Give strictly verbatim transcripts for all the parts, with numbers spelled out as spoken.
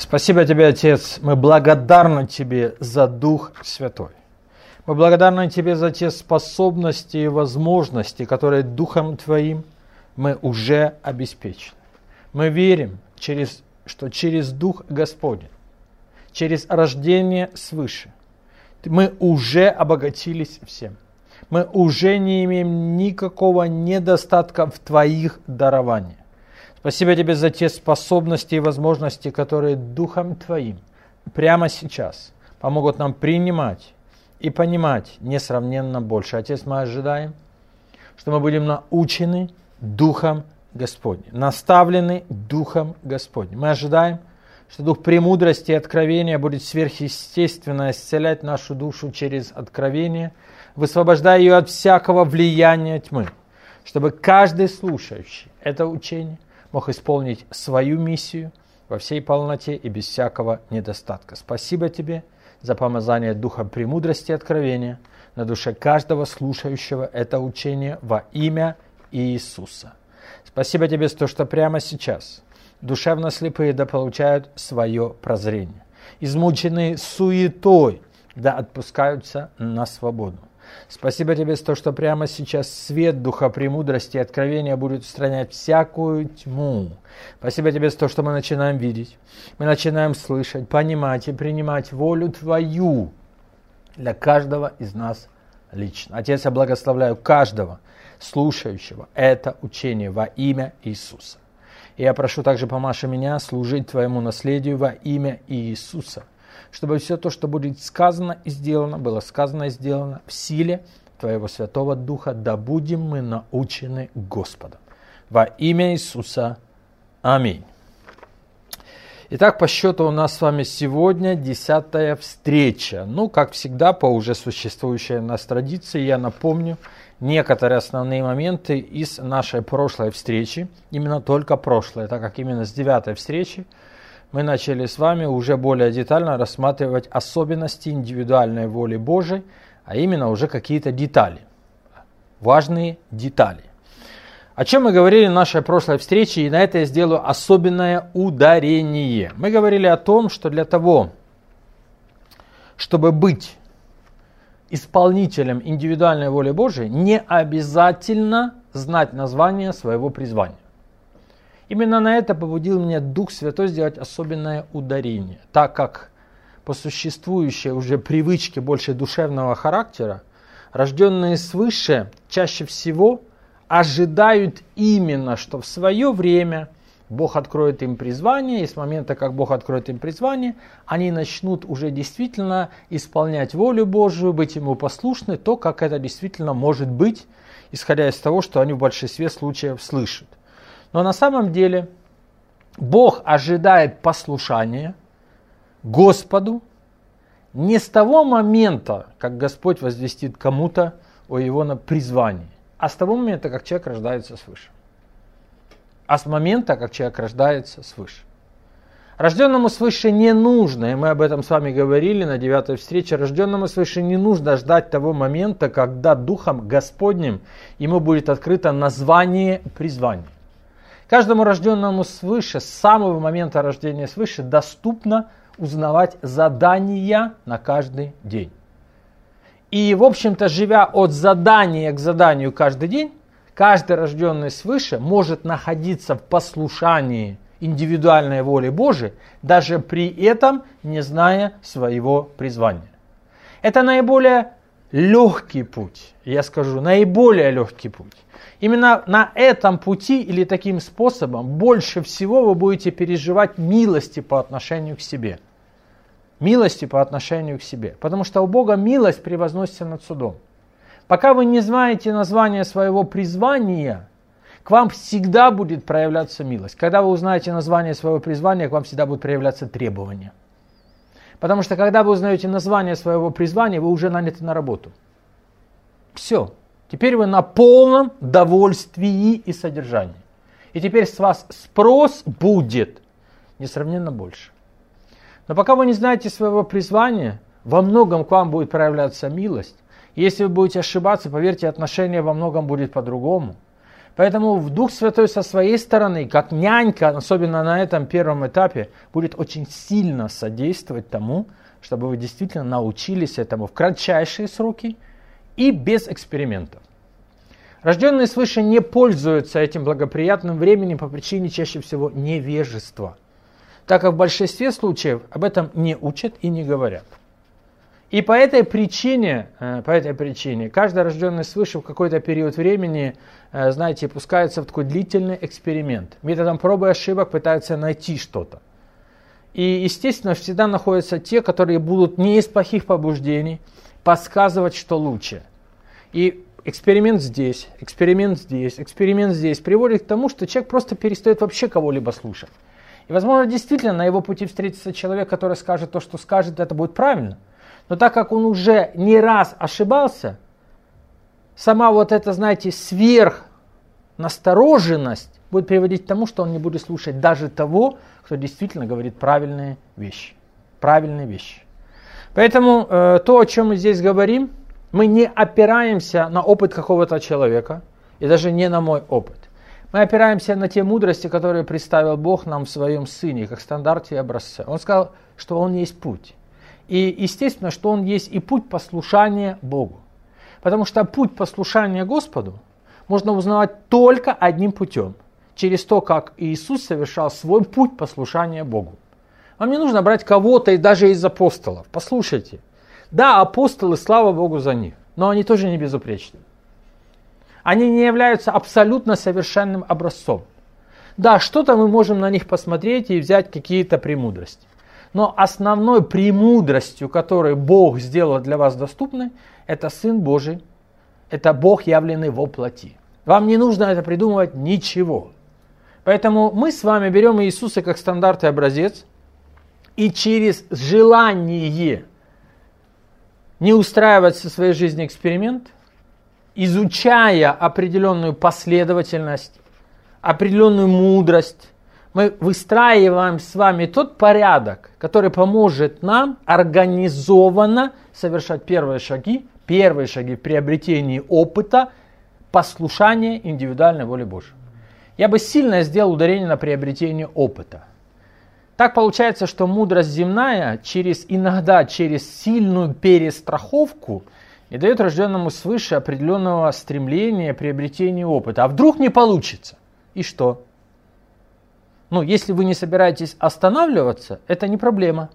Спасибо Тебе, Отец. Мы благодарны Тебе за Дух Святой. Мы благодарны Тебе за те способности и возможности, которые Духом Твоим мы уже обеспечены. Мы верим, через, что через Дух Господень, через рождение свыше, мы уже обогатились всем. Мы уже не имеем никакого недостатка в Твоих дарованиях. Спасибо Тебе за те способности и возможности, которые Духом Твоим прямо сейчас помогут нам принимать и понимать несравненно больше. Отец, мы ожидаем, что мы будем научены Духом Господним, наставлены Духом Господним. Мы ожидаем, что Дух премудрости и откровения будет сверхъестественно исцелять нашу душу через откровение, высвобождая ее от всякого влияния тьмы, чтобы каждый слушающий это учение мог исполнить свою миссию во всей полноте и без всякого недостатка. Спасибо Тебе за помазание Духа премудрости и откровения на душе каждого слушающего это учение во имя Иисуса. Спасибо Тебе за то, что прямо сейчас душевно слепые да получают свое прозрение. Измученные суетой да отпускаются на свободу. Спасибо Тебе за то, что прямо сейчас свет Духа премудрости и откровения будет устранять всякую тьму. Спасибо Тебе за то, что мы начинаем видеть, мы начинаем слышать, понимать и принимать волю Твою для каждого из нас лично. Отец, я благословляю каждого слушающего это учение во имя Иисуса. И я прошу также, помаши меня служить Твоему наследию во имя Иисуса, чтобы все то, что будет сказано и сделано, было сказано и сделано в силе Твоего Святого Духа, да будем мы научены Господом. Во имя Иисуса. Аминь. Итак, по счету у нас с вами сегодня десятая встреча. Ну, как всегда, по уже существующей у нас традиции, я напомню некоторые основные моменты из нашей прошлой встречи. Именно только прошлой, так как именно с девятой встречи мы начали с вами уже более детально рассматривать особенности индивидуальной воли Божией, а именно уже какие-то детали, важные детали. О чем мы говорили в нашей прошлой встрече, и на это я сделаю особенное ударение. Мы говорили о том, что для того, чтобы быть исполнителем индивидуальной воли Божией, не обязательно знать название своего призвания. Именно на это побудил меня Дух Святой сделать особенное ударение, так как по существующей уже привычке больше душевного характера, рожденные свыше чаще всего ожидают именно, что в свое время Бог откроет им призвание, и с момента, как Бог откроет им призвание, они начнут уже действительно исполнять волю Божию, быть Ему послушны, то, как это действительно может быть, исходя из того, что они в большинстве случаев слышат. Но на самом деле Бог ожидает послушания Господу не с того момента, как Господь возвестит кому-то о его призвании, а с того момента, как человек рождается свыше. А с момента, как человек рождается свыше. Рожденному свыше не нужно, и мы об этом с вами говорили на девятой встрече, рожденному свыше не нужно ждать того момента, когда Духом Господним ему будет открыто название призвания. Каждому рожденному свыше, с самого момента рождения свыше, доступно узнавать задания на каждый день. И, в общем-то, живя от задания к заданию каждый день, каждый рожденный свыше может находиться в послушании индивидуальной воли Божией, даже при этом не зная своего призвания. Это наиболее легкий путь, я скажу, наиболее легкий путь. Именно на этом пути или таким способом больше всего вы будете переживать милости по отношению к себе. Милости по отношению к себе. Потому что у Бога милость превозносится над судом. Пока вы не знаете название своего призвания, к вам всегда будет проявляться милость. Когда вы узнаете название своего призвания, к вам всегда будут проявляться требования. Потому что когда вы узнаете название своего призвания, вы уже наняты на работу. Все. Теперь вы на полном довольствии и содержании. И теперь с вас спрос будет несравненно больше. Но пока вы не знаете своего призвания, во многом к вам будет проявляться милость. Если вы будете ошибаться, поверьте, отношение во многом будет по-другому. Поэтому Дух Святой со своей стороны, как нянька, особенно на этом первом этапе, будет очень сильно содействовать тому, чтобы вы действительно научились этому в кратчайшие сроки и без экспериментов. Рожденные свыше не пользуются этим благоприятным временем по причине чаще всего невежества, так как в большинстве случаев об этом не учат и не говорят. И по этой причине, по этой причине каждый рожденный свыше в какой-то период времени, знаете, пускается в такой длительный эксперимент. Методом пробы и ошибок пытаются найти что-то. И, естественно, всегда находятся те, которые будут не из плохих побуждений подсказывать, что лучше. И эксперимент здесь, эксперимент здесь, эксперимент здесь приводит к тому, что человек просто перестает вообще кого-либо слушать. И, возможно, действительно на его пути встретится человек, который скажет то, что скажет, это будет правильно. Но так как он уже не раз ошибался, сама вот эта, знаете, сверхнастороженность будет приводить к тому, что он не будет слушать даже того, кто действительно говорит правильные вещи. Правильные вещи. Поэтому э, то, о чем мы здесь говорим, мы не опираемся на опыт какого-то человека, и даже не на мой опыт. Мы опираемся на те мудрости, которые представил Бог нам в своем Сыне, как стандарте и образце. Он сказал, что Он есть путь. И естественно, что Он есть и путь послушания Богу. Потому что путь послушания Господу можно узнавать только одним путем. Через то, как Иисус совершал свой путь послушания Богу. Вам не нужно брать кого-то и даже из апостолов. Послушайте. Да, апостолы, слава Богу за них. Но они тоже не безупречны. Они не являются абсолютно совершенным образцом. Да, что-то мы можем на них посмотреть и взять какие-то премудрости. Но основной премудростью, которую Бог сделал для вас доступной, это Сын Божий, это Бог, явленный во плоти. Вам не нужно это придумывать ничего. Поэтому мы с вами берем Иисуса как стандарт и образец, и через желание не устраивать со своей жизнью эксперимент, изучая определенную последовательность, определенную мудрость, мы выстраиваем с вами тот порядок, который поможет нам организованно совершать первые шаги, первые шаги в приобретении опыта, послушания индивидуальной воле Божьей. Я бы сильно сделал ударение на приобретение опыта. Так получается, что мудрость земная через, иногда через сильную перестраховку не дает рожденному свыше определенного стремления приобретения опыта. А вдруг не получится? И что? Ну, если вы не собираетесь останавливаться, это не проблема.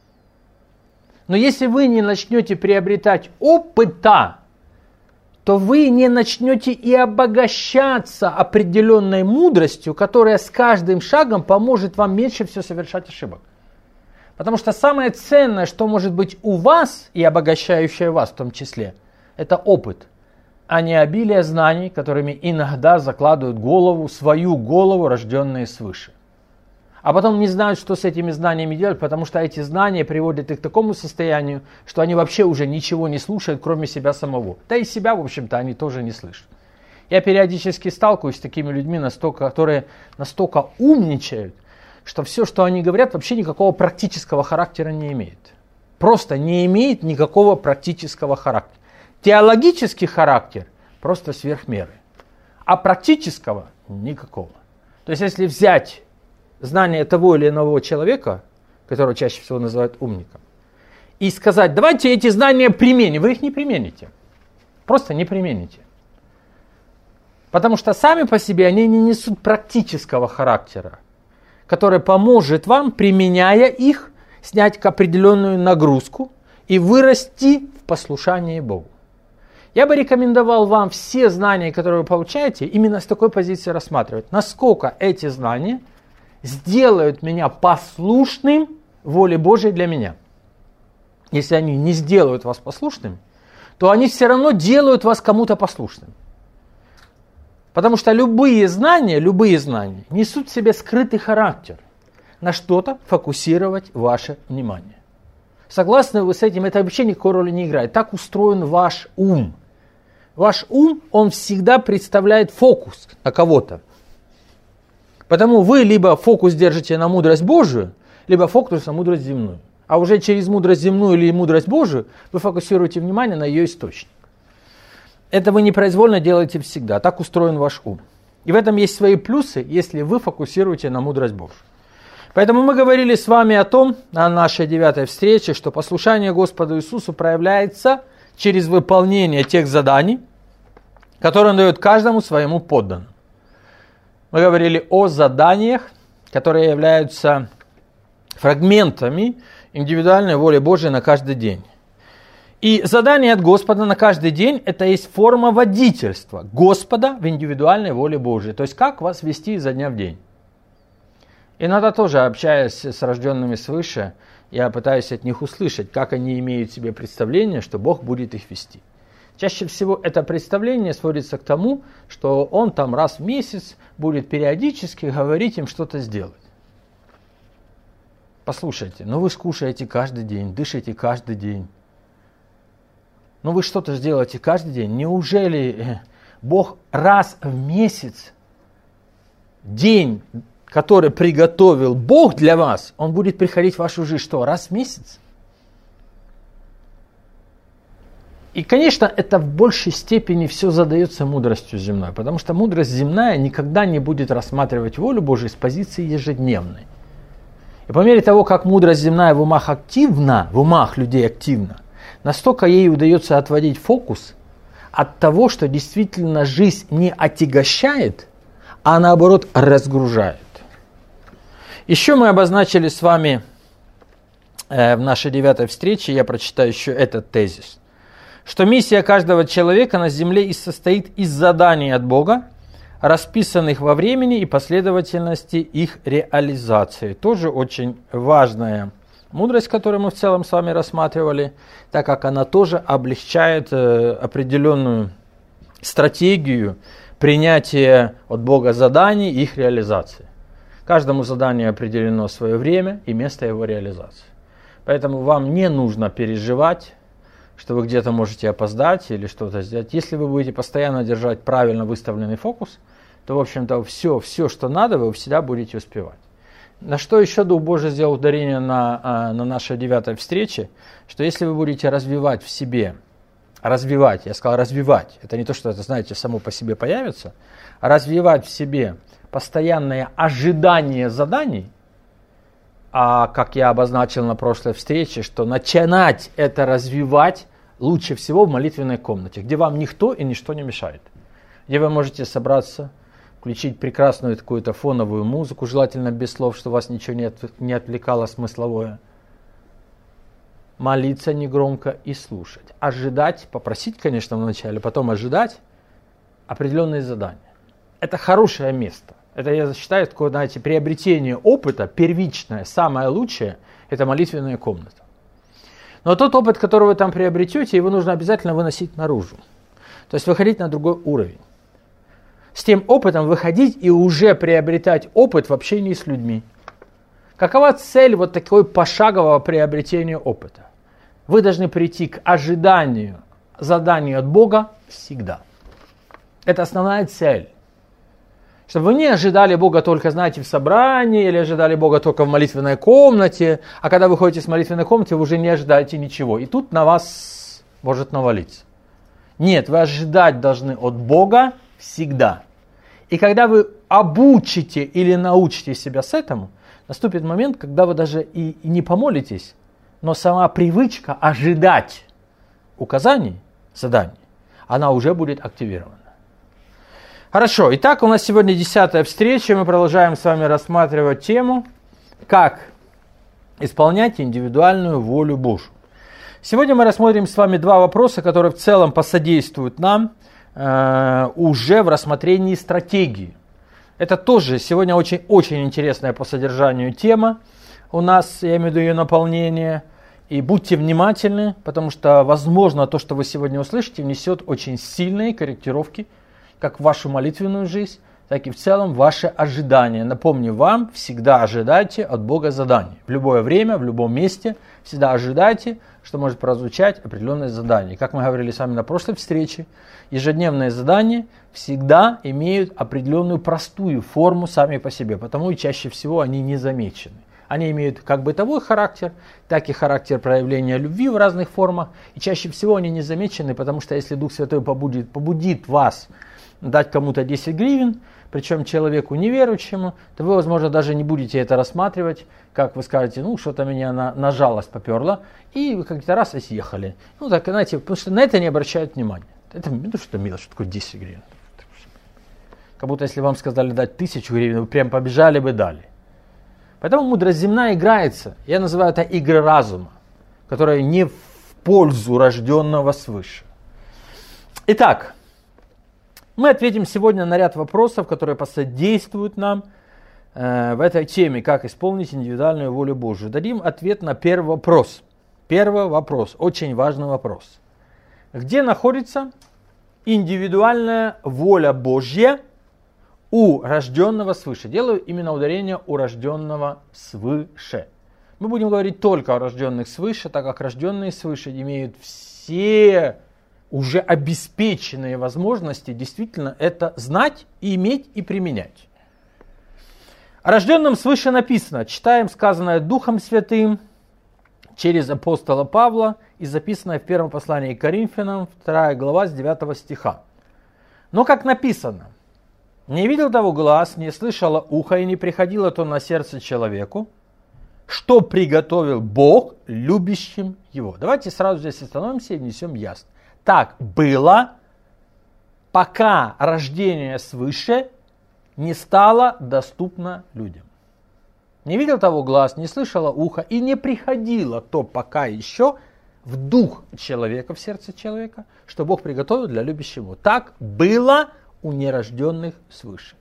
Но если вы не начнете приобретать опыта, то вы не начнете и обогащаться определенной мудростью, которая с каждым шагом поможет вам меньше всего совершать ошибок. Потому что самое ценное, что может быть у вас, и обогащающее вас в том числе, это опыт, а не обилие знаний, которыми иногда закладывают голову, свою голову, рожденные свыше. А потом не знают, что с этими знаниями делать, потому что эти знания приводят их к такому состоянию, что они вообще уже ничего не слушают, кроме себя самого. Да и себя, в общем-то, они тоже не слышат. Я периодически сталкиваюсь с такими людьми, настолько, которые настолько умничают, что все, что они говорят, вообще никакого практического характера не имеет. Просто не имеет никакого практического характера. Теологический характер просто сверх меры, а практического никакого. То есть, если взять знание того или иного человека, которого чаще всего называют умником, и сказать, давайте эти знания применим, вы их не примените. Просто не примените. Потому что сами по себе они не несут практического характера, который поможет вам, применяя их, снять определенную нагрузку и вырасти в послушании Богу. Я бы рекомендовал вам все знания, которые вы получаете, именно с такой позиции рассматривать. Насколько эти знания сделают меня послушным воле Божией для меня. Если они не сделают вас послушным, то они все равно делают вас кому-то послушным. Потому что любые знания, любые знания несут в себе скрытый характер. На что-то фокусировать ваше внимание. Согласны вы с этим? Это вообще никакой роли не играет. Так устроен ваш ум. Ваш ум, он всегда представляет фокус на кого-то. Потому вы либо фокус держите на мудрость Божию, либо фокус на мудрость земную. А уже через мудрость земную или мудрость Божию вы фокусируете внимание на ее источник. Это вы непроизвольно делаете всегда. Так устроен ваш ум. И в этом есть свои плюсы, если вы фокусируете на мудрость Божью. Поэтому мы говорили с вами о том, на нашей девятой встрече, что послушание Господу Иисусу проявляется через выполнение тех заданий, которые Он дает каждому своему подданному. Мы говорили о заданиях, которые являются фрагментами индивидуальной воли Божией на каждый день. И задание от Господа на каждый день – это есть форма водительства Господа в индивидуальной воле Божией. То есть, как вас вести изо дня в день. Иногда тоже, общаясь с рожденными свыше, я пытаюсь от них услышать, как они имеют себе представление, что Бог будет их вести. Чаще всего это представление сводится к тому, что Он там раз в месяц будет периодически говорить им что-то сделать. Послушайте, ну вы скушаете каждый день, дышите каждый день. Ну вы что-то сделаете каждый день. Неужели Бог раз в месяц, день, который приготовил Бог для вас, Он будет приходить в вашу жизнь что, раз в месяц? И, конечно, это в большей степени все задается мудростью земной, потому что мудрость земная никогда не будет рассматривать волю Божию с позиции ежедневной. И по мере того, как мудрость земная в умах активна, в умах людей активна, настолько ей удается отводить фокус от того, что действительно жизнь не отягощает, а наоборот разгружает. Еще мы обозначили с вами э, в нашей девятой встрече, я прочитаю еще этот тезис, что миссия каждого человека на земле и состоит из заданий от Бога, расписанных во времени и последовательности их реализации. Тоже очень важная мудрость, которую мы в целом с вами рассматривали, так как она тоже облегчает э, определенную стратегию принятия от Бога заданий и их реализации. Каждому заданию определено свое время и место его реализации. Поэтому вам не нужно переживать, что вы где-то можете опоздать или что-то сделать. Если вы будете постоянно держать правильно выставленный фокус, то, в общем-то, все, все, что надо, вы всегда будете успевать. На что еще Дух Божий сделал ударение на, на нашей девятой встрече, что если вы будете развивать в себе, развивать, я сказал развивать, это не то, что это, знаете, само по себе появится, а развивать в себе постоянное ожидание заданий, а как я обозначил на прошлой встрече, что начинать это развивать лучше всего в молитвенной комнате, где вам никто и ничто не мешает, где вы можете собраться, включить прекрасную какую-то фоновую музыку, желательно без слов, чтобы вас ничего не, от, не отвлекало смысловое, молиться негромко и слушать, ожидать, попросить, конечно, вначале, потом ожидать определенные задания. Это хорошее место. Это, я считаю, такое, знаете, приобретение опыта, первичное, самое лучшее, это молитвенная комната. Но тот опыт, который вы там приобретете, его нужно обязательно выносить наружу. То есть выходить на другой уровень. С тем опытом выходить и уже приобретать опыт в общении с людьми. Какова цель вот такой пошагового приобретения опыта? Вы должны прийти к ожиданию, заданию от Бога всегда. Это основная цель. Чтобы вы не ожидали Бога только, знаете, в собрании, или ожидали Бога только в молитвенной комнате, а когда вы ходите с молитвенной комнаты, вы уже не ожидаете ничего. И тут на вас может навалиться. Нет, вы ожидать должны от Бога всегда. И когда вы обучите или научите себя с этому, наступит момент, когда вы даже и, и не помолитесь, но сама привычка ожидать указаний, заданий, она уже будет активирована. Хорошо, итак, у нас сегодня десятая встреча, мы продолжаем с вами рассматривать тему, как исполнять индивидуальную волю Божью. Сегодня мы рассмотрим с вами два вопроса, которые в целом посодействуют нам э, уже в рассмотрении стратегии. Это тоже сегодня очень-очень интересная по содержанию тема у нас, я имею в виду ее наполнение. И будьте внимательны, потому что, возможно, то, что вы сегодня услышите, внесет очень сильные корректировки как в вашу молитвенную жизнь, так и в целом в ваши ожидания. Напомню вам, всегда ожидайте от Бога заданий. В любое время, в любом месте всегда ожидайте, что может прозвучать определенное задание. Как мы говорили с вами на прошлой встрече, ежедневные задания всегда имеют определенную простую форму сами по себе, потому и чаще всего они не замечены. Они имеют как бытовой характер, так и характер проявления любви в разных формах. И чаще всего они не замечены, потому что если Дух Святой побудит, побудит вас дать кому-то десять гривен, причем человеку неверующему, то вы, возможно, даже не будете это рассматривать, как вы скажете, ну, что-то меня на, на жалость поперло, и вы как-то раз и съехали. Ну, так, знаете, потому что на это не обращают внимания. Это, ну, что мило, что такое десять гривен. Как будто если вам сказали дать тысячу гривен, вы прям побежали бы дали. Поэтому мудрость земная играется. Я называю это игры разума, которая не в пользу рожденного свыше. Итак, мы ответим сегодня на ряд вопросов, которые посодействуют нам э, в этой теме, как исполнить индивидуальную волю Божию. Дадим ответ на первый вопрос. Первый вопрос, очень важный вопрос. Где находится индивидуальная воля Божья у рожденного свыше? Делаю именно ударение у рожденного свыше. Мы будем говорить только о рожденных свыше, так как рожденные свыше имеют все уже обеспеченные возможности действительно это знать, и иметь и применять. О рожденном свыше написано, читаем сказанное Духом Святым через апостола Павла и записанное в первом послании к Коринфянам, вторая глава с девятого стиха. Но как написано, не видел того глаз, не слышало ухо и не приходило то на сердце человеку, что приготовил Бог любящим его. Давайте сразу здесь остановимся и внесем ясно. Так было, пока рождение свыше не стало доступно людям. Не видел того глаз, не слышало ухо и не приходило то пока еще в дух человека, в сердце человека, что Бог приготовил для любящего. Так было у нерожденных свыше.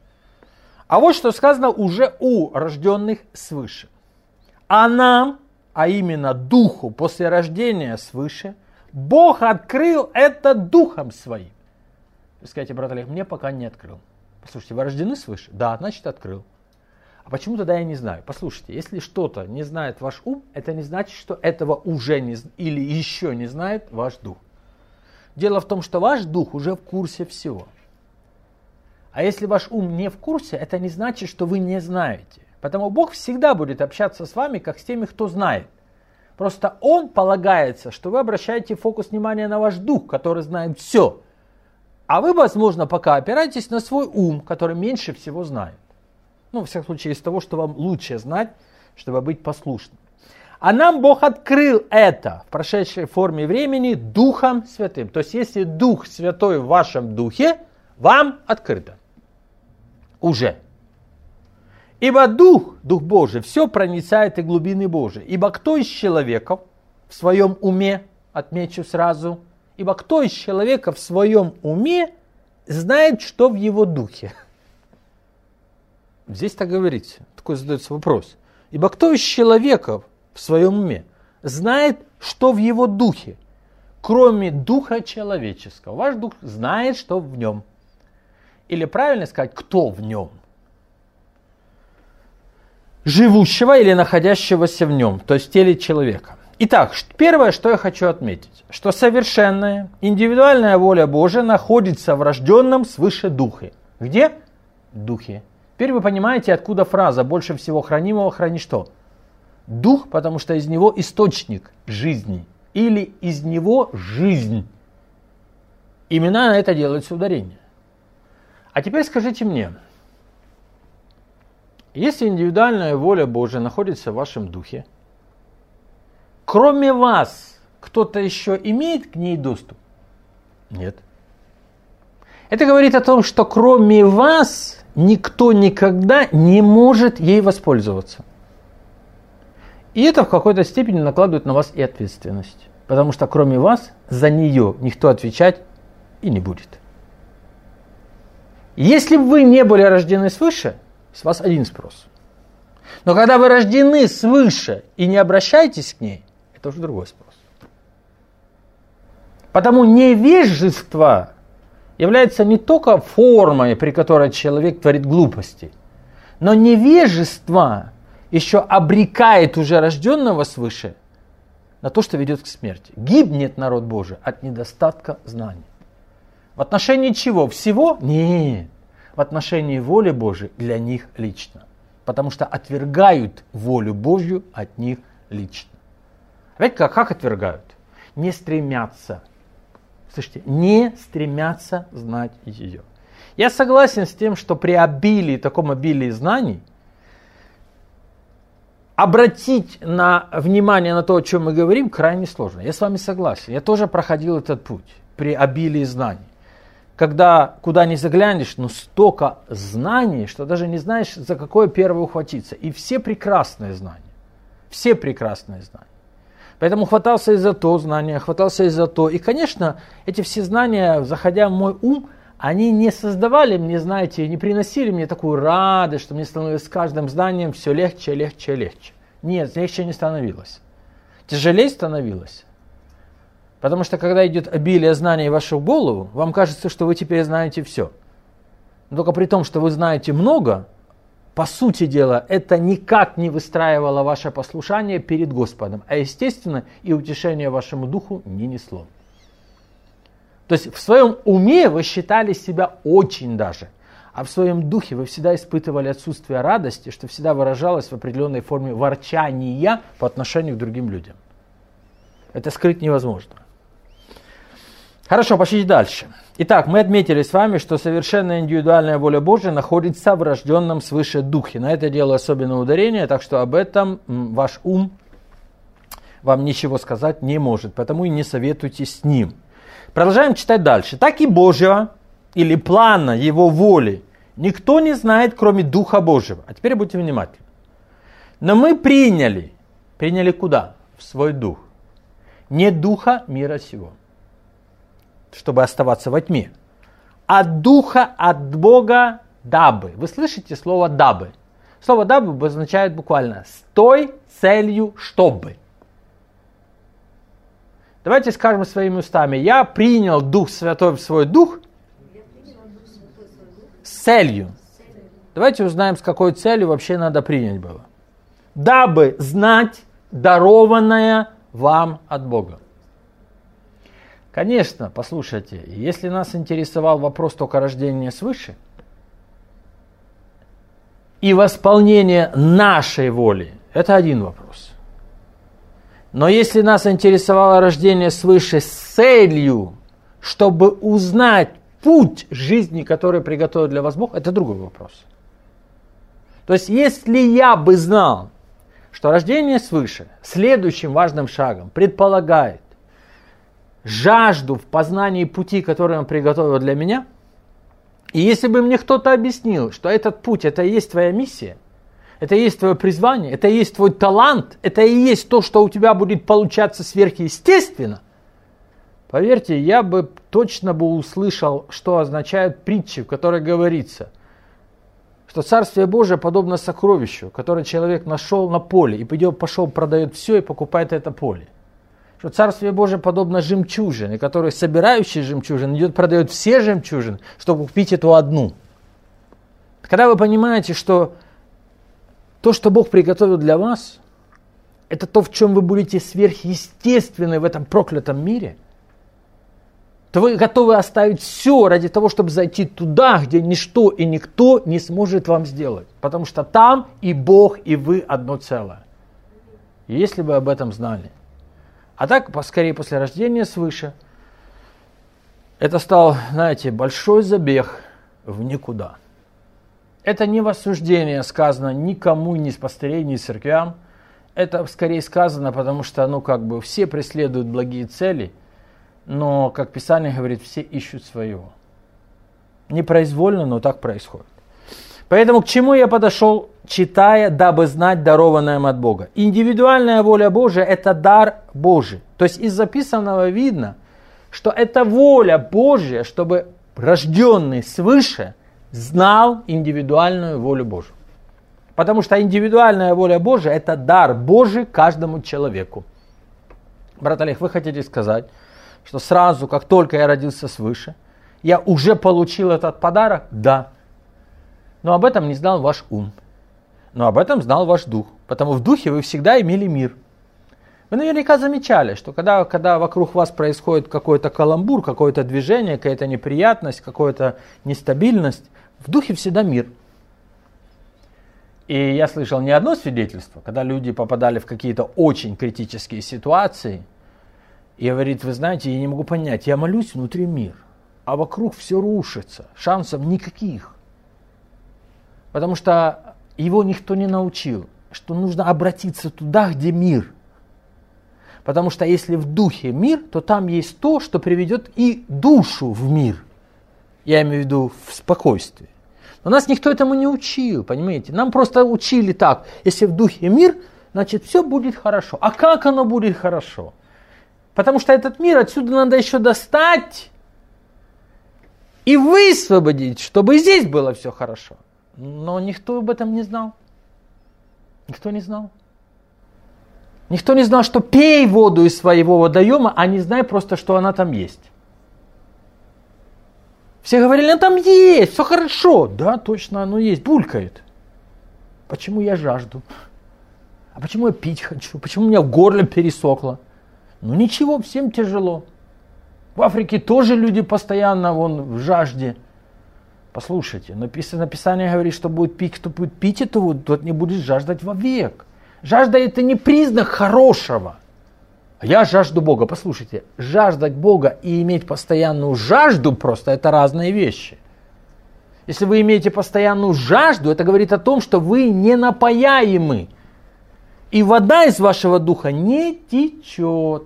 А вот что сказано уже у рожденных свыше. А нам, а именно духу после рождения свыше, Бог открыл это духом своим. Вы скажете, брат Олег, мне пока не открыл. Послушайте, вы рождены свыше? Да, значит открыл. А почему тогда я не знаю? Послушайте, если что-то не знает ваш ум, это не значит, что этого уже не или еще не знает ваш дух. Дело в том, что ваш дух уже в курсе всего. А если ваш ум не в курсе, это не значит, что вы не знаете. Потому Бог всегда будет общаться с вами, как с теми, кто знает. Просто Он полагается, что вы обращаете фокус внимания на ваш дух, который знает все. А вы, возможно, пока опираетесь на свой ум, который меньше всего знает. Ну, во всяком случае, из того, что вам лучше знать, чтобы быть послушным. А нам Бог открыл это в прошедшей форме времени Духом Святым. То есть, если Дух Святой в вашем духе, вам открыто. Уже. Ибо Дух, Дух Божий, все проницает и глубины Божии. Ибо кто из человеков в своем уме, отмечу сразу, ибо кто из человека в своем уме знает, что в его духе? Здесь так говорится, такой задается вопрос. Ибо кто из человека в своем уме знает, что в его духе, кроме духа человеческого? Ваш дух знает, что в нем. Или правильно сказать, кто в нем? Живущего или находящегося в нем, то есть в теле человека. Итак, первое, что я хочу отметить, что совершенная индивидуальная воля Божия находится в рожденном свыше духе. Где? В духе. Теперь вы понимаете, откуда фраза «больше всего хранимого храни что?» Дух, потому что из него источник жизни. Или из него жизнь. Именно на это делается ударение. А теперь скажите мне, если индивидуальная воля Божия находится в вашем духе, кроме вас кто-то еще имеет к ней доступ? Нет. Это говорит о том, что кроме вас никто никогда не может ей воспользоваться. И это в какой-то степени накладывает на вас и ответственность. Потому что кроме вас за нее никто отвечать и не будет. Если бы вы не были рождены свыше, с вас один спрос. Но когда вы рождены свыше и не обращаетесь к ней, это уже другой спрос. Потому невежество является не только формой, при которой человек творит глупости, но невежество еще обрекает уже рожденного свыше на то, что ведет к смерти. Гибнет народ Божий от недостатка знаний. В отношении чего? Всего? Нет. В отношении воли Божией для них лично. Потому что отвергают волю Божью от них лично. Опять как, как отвергают? Не стремятся. Слышите, не стремятся знать ее. Я согласен с тем, что при обилии, таком обилии знаний, обратить на внимание на то, о чем мы говорим, крайне сложно. Я с вами согласен. Я тоже проходил этот путь при обилии знаний. Когда куда ни заглянешь, ну столько знаний, что даже не знаешь, за какое первое ухватиться. И все прекрасные знания. Все прекрасные знания. Поэтому хватался и за то знание, хватался и за то. И, конечно, эти все знания, заходя в мой ум, они не создавали мне, знаете, не приносили мне такую радость, что мне становилось с каждым знанием все легче, легче, легче. Нет, легче не становилось. Тяжелее становилось. Потому что когда идет обилие знаний в вашу голову, вам кажется, что вы теперь знаете все. Но только при том, что вы знаете много, по сути дела, это никак не выстраивало ваше послушание перед Господом, а естественно и утешение вашему духу не несло. То есть в своем уме вы считали себя очень даже, а в своем духе вы всегда испытывали отсутствие радости, что всегда выражалось в определенной форме ворчания по отношению к другим людям. Это скрыть невозможно. Хорошо, пошли дальше. Итак, мы отметили с вами, что совершенная индивидуальная воля Божия находится в рожденном свыше духе. На это делаю особенное ударение, так что об этом ваш ум вам ничего сказать не может, потому и не советуйтесь с ним. Продолжаем читать дальше. Так и Божьего, или плана Его воли, никто не знает, кроме Духа Божьего. А теперь будьте внимательны. Но мы приняли, приняли куда? В свой дух. Не духа мира сего, чтобы оставаться во тьме, а духа от Бога дабы. Вы слышите слово дабы? Слово дабы обозначает буквально с той целью, чтобы. Давайте скажем своими устами. Я принял Дух Святой в свой дух с целью. Давайте узнаем, с какой целью вообще надо принять было. Дабы знать дарованное вам от Бога. Конечно, послушайте, если нас интересовал вопрос только рождения свыше и восполнение нашей воли, это один вопрос. Но если нас интересовало рождение свыше с целью, чтобы узнать путь жизни, который приготовил для вас Бог, это другой вопрос. То есть, если я бы знал, что рождение свыше следующим важным шагом предполагает жажду в познании пути, который Он приготовил для меня, и если бы мне кто-то объяснил, что этот путь, это и есть твоя миссия, это и есть твое призвание, это и есть твой талант, это и есть то, что у тебя будет получаться сверхъестественно, поверьте, я бы точно бы услышал, что означают притчи, в которой говорится, что Царствие Божие подобно сокровищу, которое человек нашел на поле, и пошел, продает все и покупает это поле. Что Царствие Божие подобно жемчужине, который, собирающий жемчужин, идет, продает все жемчужины, чтобы купить эту одну. Когда вы понимаете, что то, что Бог приготовил для вас, это то, в чем вы будете сверхъестественны в этом проклятом мире, то вы готовы оставить все ради того, чтобы зайти туда, где ничто и никто не сможет вам сделать. Потому что там и Бог, и вы одно целое. Если бы об этом знали. А так, поскорее после рождения свыше, это стал, знаете, большой забег в никуда. Это не в осуждение сказано никому, ни с пастырей, ни с церквям. Это скорее сказано, потому что, ну, как бы все преследуют благие цели, но, как Писание говорит, все ищут своего. Непроизвольно, но так происходит. Поэтому к чему я подошел, читая, дабы знать дарованное им от Бога? Индивидуальная воля Божия – это дар Божий. То есть из записанного видно, что это воля Божья, чтобы рожденный свыше знал индивидуальную волю Божию. Потому что индивидуальная воля Божия – это дар Божий каждому человеку. Брат Олег, вы хотите сказать, что сразу, как только я родился свыше, я уже получил этот подарок? Да. Но об этом не знал ваш ум. Но об этом знал ваш дух. Потому в духе вы всегда имели мир. Вы наверняка замечали, что когда, когда вокруг вас происходит какой-то каламбур, какое-то движение, какая-то неприятность, какая-то нестабильность, в духе всегда мир. И я слышал не одно свидетельство, когда люди попадали в какие-то очень критические ситуации, и говорит, вы знаете, я не могу понять, я молюсь, внутри мир. а вокруг все рушится, шансов никаких. Потому что его никто не научил, что нужно обратиться туда, где мир. Потому что если в духе мир, то там есть то, что приведет и душу в мир. Я имею в виду в спокойствие. Но нас никто этому не учил, понимаете? Нам просто учили так, если в духе мир, значит все будет хорошо. А как оно будет хорошо? Потому что этот мир отсюда надо еще достать и высвободить, чтобы и здесь было все хорошо. Но никто об этом не знал. Никто не знал. Никто не знал, что пей воду из своего водоема, а не знай просто, что она там есть. Все говорили, она там есть, все хорошо. Да, точно, оно есть, булькает. Почему я жажду? А почему я пить хочу? Почему у меня в горле пересохло? Ну ничего, всем тяжело. В Африке тоже люди постоянно вон, в жажде. Послушайте, написано, Писание говорит, что будет пить, кто будет пить этого, тот не будет жаждать вовек. Жажда это не признак хорошего. А я жажду Бога. Послушайте, жаждать Бога и иметь постоянную жажду просто это разные вещи. Если вы имеете постоянную жажду, это говорит о том, что вы не напояемы. И вода из вашего духа не течет.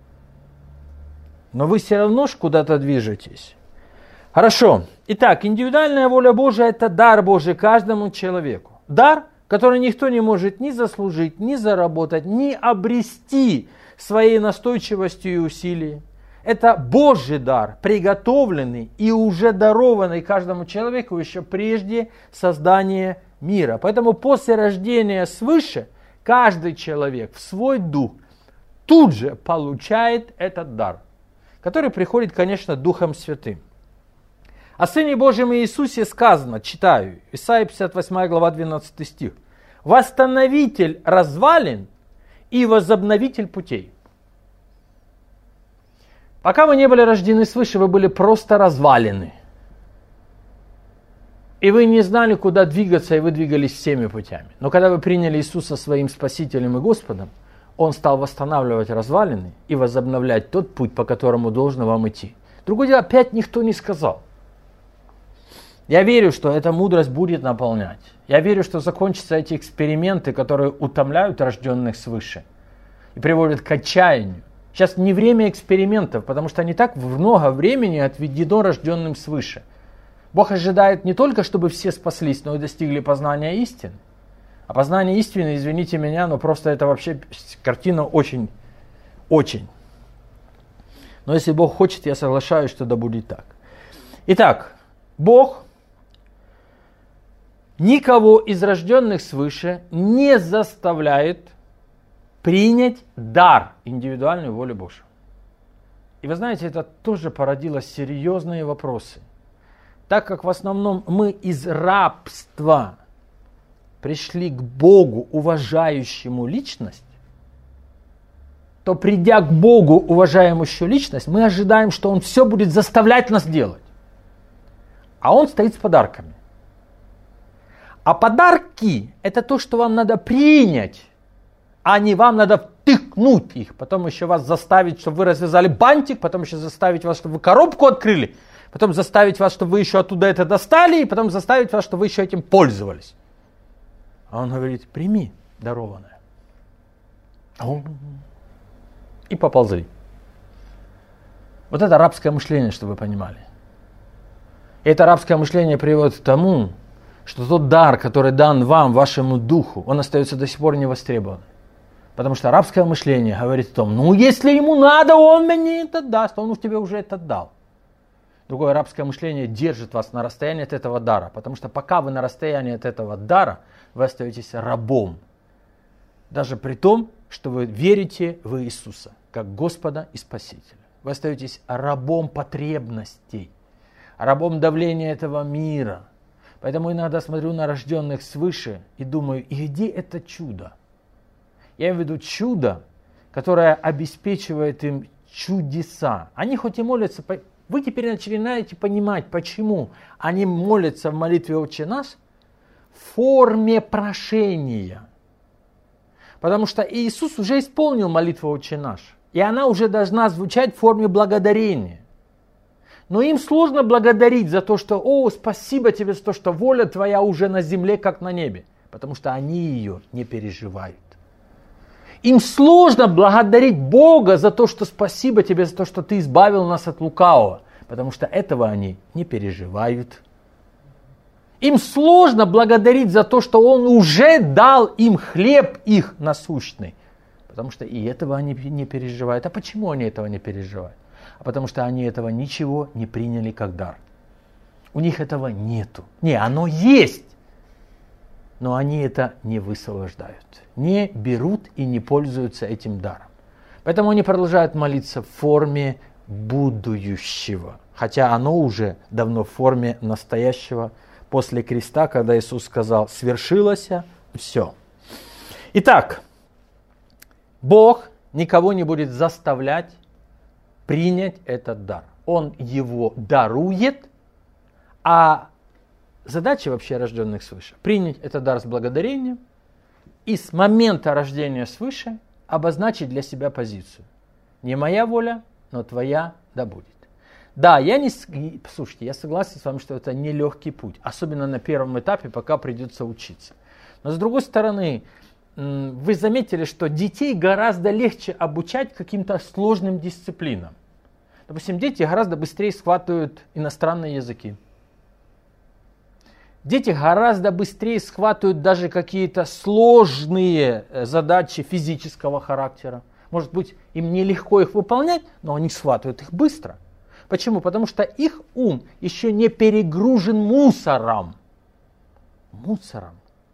Но вы все равно ж куда-то движетесь. Хорошо. Итак, индивидуальная воля Божия – это дар Божий каждому человеку. Дар, который никто не может ни заслужить, ни заработать, ни обрести своей настойчивостью и усилием. Это Божий дар, приготовленный и уже дарованный каждому человеку еще прежде создания мира. Поэтому после рождения свыше каждый человек в свой дух тут же получает этот дар, который приходит, конечно, Духом Святым. О Сыне Божьем Иисусе сказано, читаю, Исайя пятьдесят восьмая глава, двенадцатый стих. «Восстановитель развалин и возобновитель путей». Пока вы не были рождены свыше, вы были просто развалины. И вы не знали, куда двигаться, и вы двигались всеми путями. Но когда вы приняли Иисуса своим Спасителем и Господом, Он стал восстанавливать развалины и возобновлять тот путь, по которому должно вам идти. Другое дело, опять никто не сказал. Я верю, что эта мудрость будет наполнять. Я верю, что закончатся эти эксперименты, которые утомляют рожденных свыше и приводят к отчаянию. Сейчас не время экспериментов, потому что не так много времени отведено рожденным свыше. Бог ожидает не только, чтобы все спаслись, но и достигли познания истины. А познание истины, извините меня, но просто это вообще картина очень, очень. Но если Бог хочет, я соглашаюсь, что да будет так. Итак, Бог никого из рожденных свыше не заставляет принять дар, индивидуальную волю Божью. И вы знаете, это тоже породило серьезные вопросы. Так как в основном мы из рабства пришли к Богу, уважающему личность, то придя к Богу, уважающему личность, мы ожидаем, что Он все будет заставлять нас делать. А Он стоит с подарками. А подарки – это то, что вам надо принять, а не вам надо втыкнуть их. Потом еще вас заставить, чтобы вы развязали бантик, потом еще заставить вас, чтобы вы коробку открыли, потом заставить вас, чтобы вы еще оттуда это достали, и потом заставить вас, чтобы вы еще этим пользовались. А Он говорит, прими дарованное. И поползли. Вот это рабское мышление, чтобы вы понимали. И это рабское мышление приводит к тому, что тот дар, который дан вам, вашему духу, он остается до сих пор не востребован. Потому что рабское мышление говорит о том, ну если ему надо, он мне это даст, он тебе уже это дал. Другое рабское мышление держит вас на расстоянии от этого дара, потому что пока вы на расстоянии от этого дара, вы остаетесь рабом. Даже при том, что вы верите в Иисуса, как Господа и Спасителя. Вы остаетесь рабом потребностей, рабом давления этого мира. Поэтому иногда смотрю на рожденных свыше и думаю, и где это чудо? Я имею в виду чудо, которое обеспечивает им чудеса. Они хоть и молятся, вы теперь начинаете понимать, почему они молятся в молитве «Отче наш» в форме прошения. Потому что Иисус уже исполнил молитву «Отче наш», и она уже должна звучать в форме благодарения. Но им сложно благодарить за то, что «О, спасибо тебе за то, что воля твоя уже на земле, как на небе», потому что они ее не переживают. Им сложно благодарить Бога за то, что спасибо тебе за то, что ты избавил нас от лукавого, потому что этого они не переживают. Им сложно благодарить за то, что Он уже дал им хлеб их насущный, потому что и этого они не переживают. А почему они этого не переживают? А потому что они этого ничего не приняли как дар. У них этого нету. Не, оно есть, но они это не высвобождают, не берут и не пользуются этим даром. Поэтому они продолжают молиться в форме будущего, хотя оно уже давно в форме настоящего после креста, когда Иисус сказал «свершилось все». Итак, Бог никого не будет заставлять принять этот дар. Он его дарует, а задача вообще рожденных свыше – принять этот дар с благодарением и с момента рождения свыше обозначить для себя позицию. Не моя воля, но твоя да будет. Да, я не, слушайте, я согласен с вами, что это нелегкий путь, особенно на первом этапе, пока придется учиться. Но с другой стороны, вы заметили, что детей гораздо легче обучать каким-то сложным дисциплинам. Допустим, дети гораздо быстрее схватывают иностранные языки. Дети гораздо быстрее схватывают даже какие-то сложные задачи физического характера. Может быть, им нелегко их выполнять, но они схватывают их быстро. Почему? Потому что их ум еще не перегружен мусором. Мусором.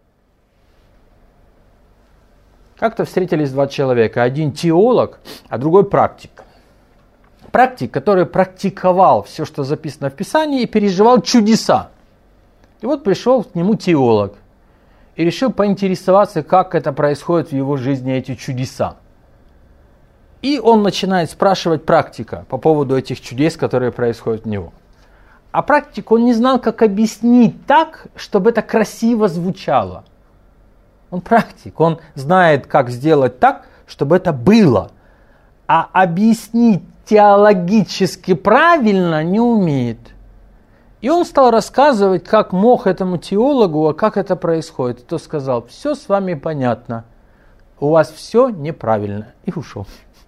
Как-то встретились два человека. Один теолог, а другой практик. Практик, который практиковал все, что записано в Писании, и переживал чудеса. И вот пришел к нему теолог и решил поинтересоваться, как это происходит в его жизни, эти чудеса. И он начинает спрашивать практика по поводу этих чудес, которые происходят в него. А практик, он не знал, как объяснить так, чтобы это красиво звучало. Он практик, он знает, как сделать так, чтобы это было. А объяснить теологически правильно не умеет. И он стал рассказывать, как мог этому теологу, а как это происходит. И тот сказал: все с вами понятно, у вас все неправильно. И ушел.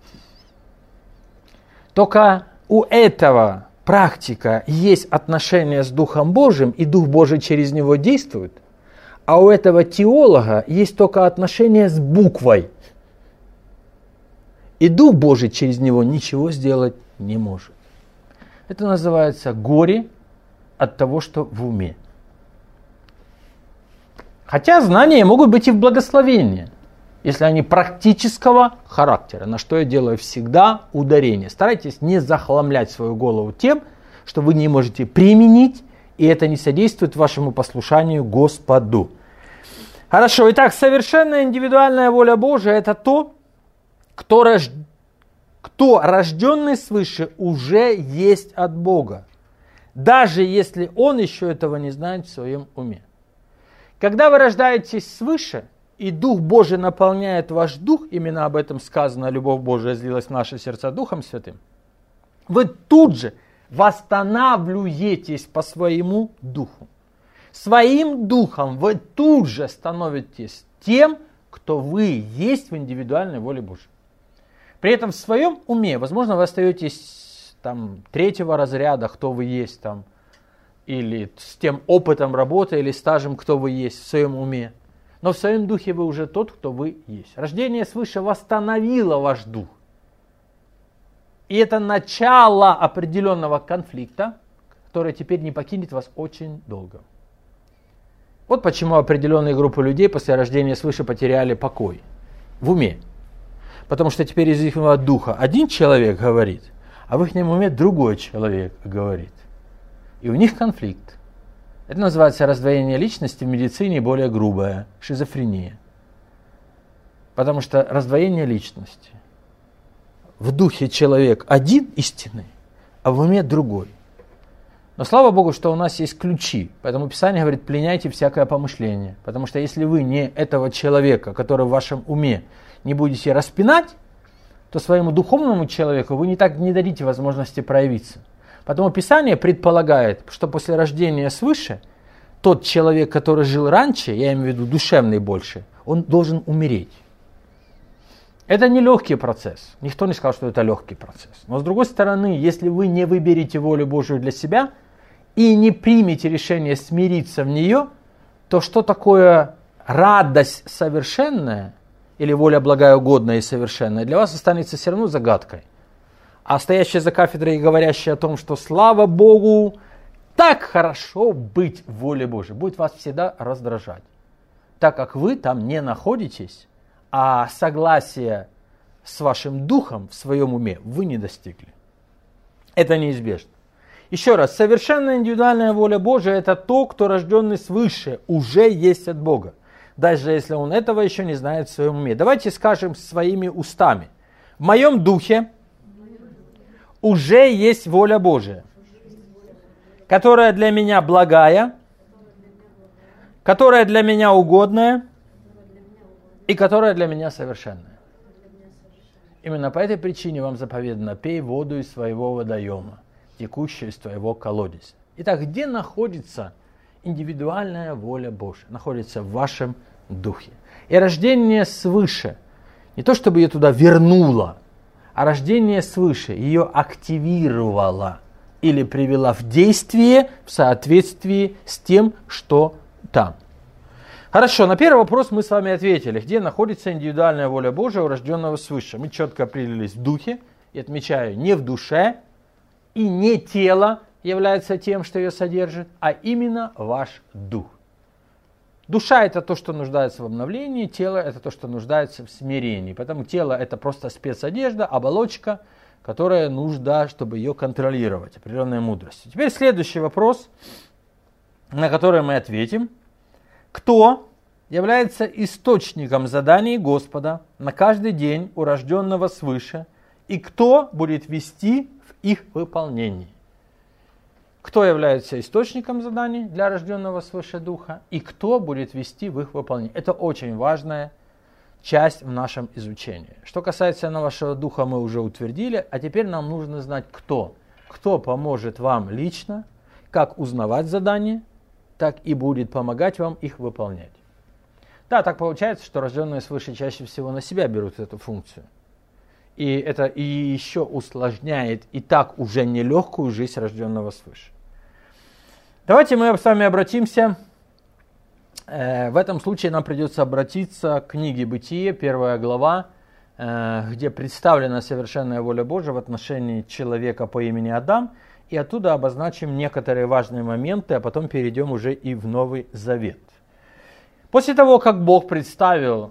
Только у этого практика есть отношение с Духом Божьим, и Дух Божий через него действует. А у этого теолога есть только отношение с буквой. И Дух Божий через него ничего сделать не может. Это называется горе от того, что в уме. Хотя знания могут быть и в благословении, если они практического характера, на что я делаю всегда ударение. Старайтесь не захламлять свою голову тем, что вы не можете применить, и это не содействует вашему послушанию Господу. Хорошо, итак, совершенная индивидуальная воля Божия – это то, кто, рож... кто рожденный свыше уже есть от Бога, даже если он еще этого не знает в своем уме. Когда вы рождаетесь свыше, и Дух Божий наполняет ваш дух, именно об этом сказано, любовь Божия излилась в наши сердца Духом Святым, вы тут же восстанавливаетесь по своему духу. Своим духом вы тут же становитесь тем, кто вы есть в индивидуальной воле Божьей. При этом в своем уме, возможно, вы остаетесь там третьего разряда, кто вы есть там, или с тем опытом работы или стажем, кто вы есть в своем уме. Но в своем духе вы уже тот, кто вы есть. Рождение свыше восстановило ваш дух. И это начало определенного конфликта, который теперь не покинет вас очень долго. Вот почему определенные группы людей после рождения свыше потеряли покой в уме. Потому что теперь из их духа один человек говорит, а в их уме другой человек говорит. И у них конфликт. Это называется раздвоение личности, в медицине более грубое, шизофрения. Потому что раздвоение личности. В духе человек один истинный, а в уме другой. Но слава Богу, что у нас есть ключи. Поэтому Писание говорит, пленяйте всякое помышление. Потому что если вы не этого человека, который в вашем уме, не будете распинать, то своему духовному человеку вы не так не дадите возможности проявиться. Поэтому Писание предполагает, что после рождения свыше тот человек, который жил раньше, я имею в виду душевный больше, он должен умереть. Это не легкий процесс. Никто не сказал, что это легкий процесс. Но с другой стороны, если вы не выберете волю Божию для себя и не примете решение смириться в нее, то что такое радость совершенная или воля благая, угодная и совершенная, для вас останется все равно загадкой. А стоящая за кафедрой и говорящая о том, что слава Богу, так хорошо быть в воле Божией, будет вас всегда раздражать. Так как вы там не находитесь, а согласие с вашим духом в своем уме вы не достигли. Это неизбежно. Еще раз, совершенная индивидуальная воля Божия – это то, кто рожденный свыше, уже есть от Бога. Даже если он этого еще не знает в своем уме. Давайте скажем своими устами. В моем духе уже есть воля Божия, которая для меня благая, которая для меня угодная, и которая для меня совершенная. Именно по этой причине вам заповедано: пей воду из своего водоема, текущую из твоего колодезя. Итак, где находится индивидуальная воля Божья? Находится в вашем духе. И рождение свыше, не то чтобы ее туда вернуло, а рождение свыше ее активировало или привело в действие в соответствии с тем, что там. Хорошо, на первый вопрос мы с вами ответили, где находится индивидуальная воля Божия у рожденного свыше. Мы четко определились в духе, и отмечаю, не в душе, и не тело является тем, что ее содержит, а именно ваш дух. Душа – это то, что нуждается в обновлении, тело – это то, что нуждается в смирении. Поэтому тело – это просто спецодежда, оболочка, которая нужда, чтобы ее контролировать, определенная мудрость. Теперь следующий вопрос, на который мы ответим. Кто является источником заданий Господа на каждый день у рожденного свыше, и кто будет вести в их выполнении? Кто является источником заданий для рожденного свыше духа, и кто будет вести в их выполнении? Это очень важная часть в нашем изучении. Что касается вашего духа, мы уже утвердили, а теперь нам нужно знать, кто. Кто поможет вам лично, как узнавать задания, так и будет помогать вам их выполнять. Да, так получается, что рожденные свыше чаще всего на себя берут эту функцию. И это и еще усложняет и так уже нелегкую жизнь рожденного свыше. Давайте мы с вами обратимся, э, в этом случае нам придется обратиться к книге Бытие, первая глава, э, где представлена совершенная воля Божия в отношении человека по имени Адам, и оттуда обозначим некоторые важные моменты, а потом перейдем уже и в Новый Завет. После того, как Бог представил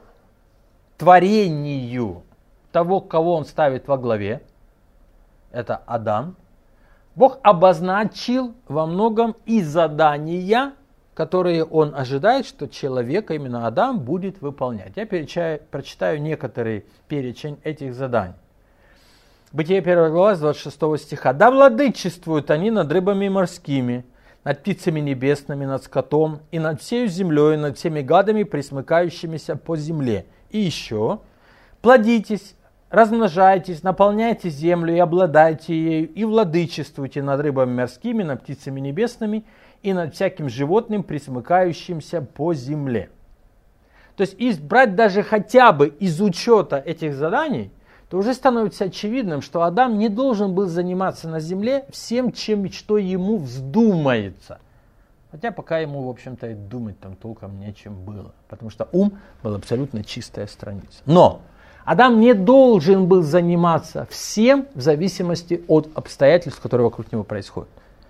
творению того, кого Он ставит во главе, это Адам, Бог обозначил во многом и задания, которые Он ожидает, что человек, именно Адам, будет выполнять. Я перечаю, прочитаю некоторый перечень этих заданий. Бытие первая глава, с двадцать шестого стиха. «Да владычествуют они над рыбами морскими, над птицами небесными, над скотом, и над всею землей, и над всеми гадами, пресмыкающимися по земле. И еще, плодитесь, размножайтесь, наполняйте землю и обладайте ею, и владычествуйте над рыбами морскими, над птицами небесными, и над всяким животным, пресмыкающимся по земле». То есть, брать даже хотя бы из учета этих заданий, то уже становится очевидным, что Адам не должен был заниматься на земле всем, чем, что ему вздумается. Хотя пока ему, в общем-то, и думать там толком нечем было, потому что ум был абсолютно чистая страница. Но Адам не должен был заниматься всем в зависимости от обстоятельств, которые вокруг него происходят.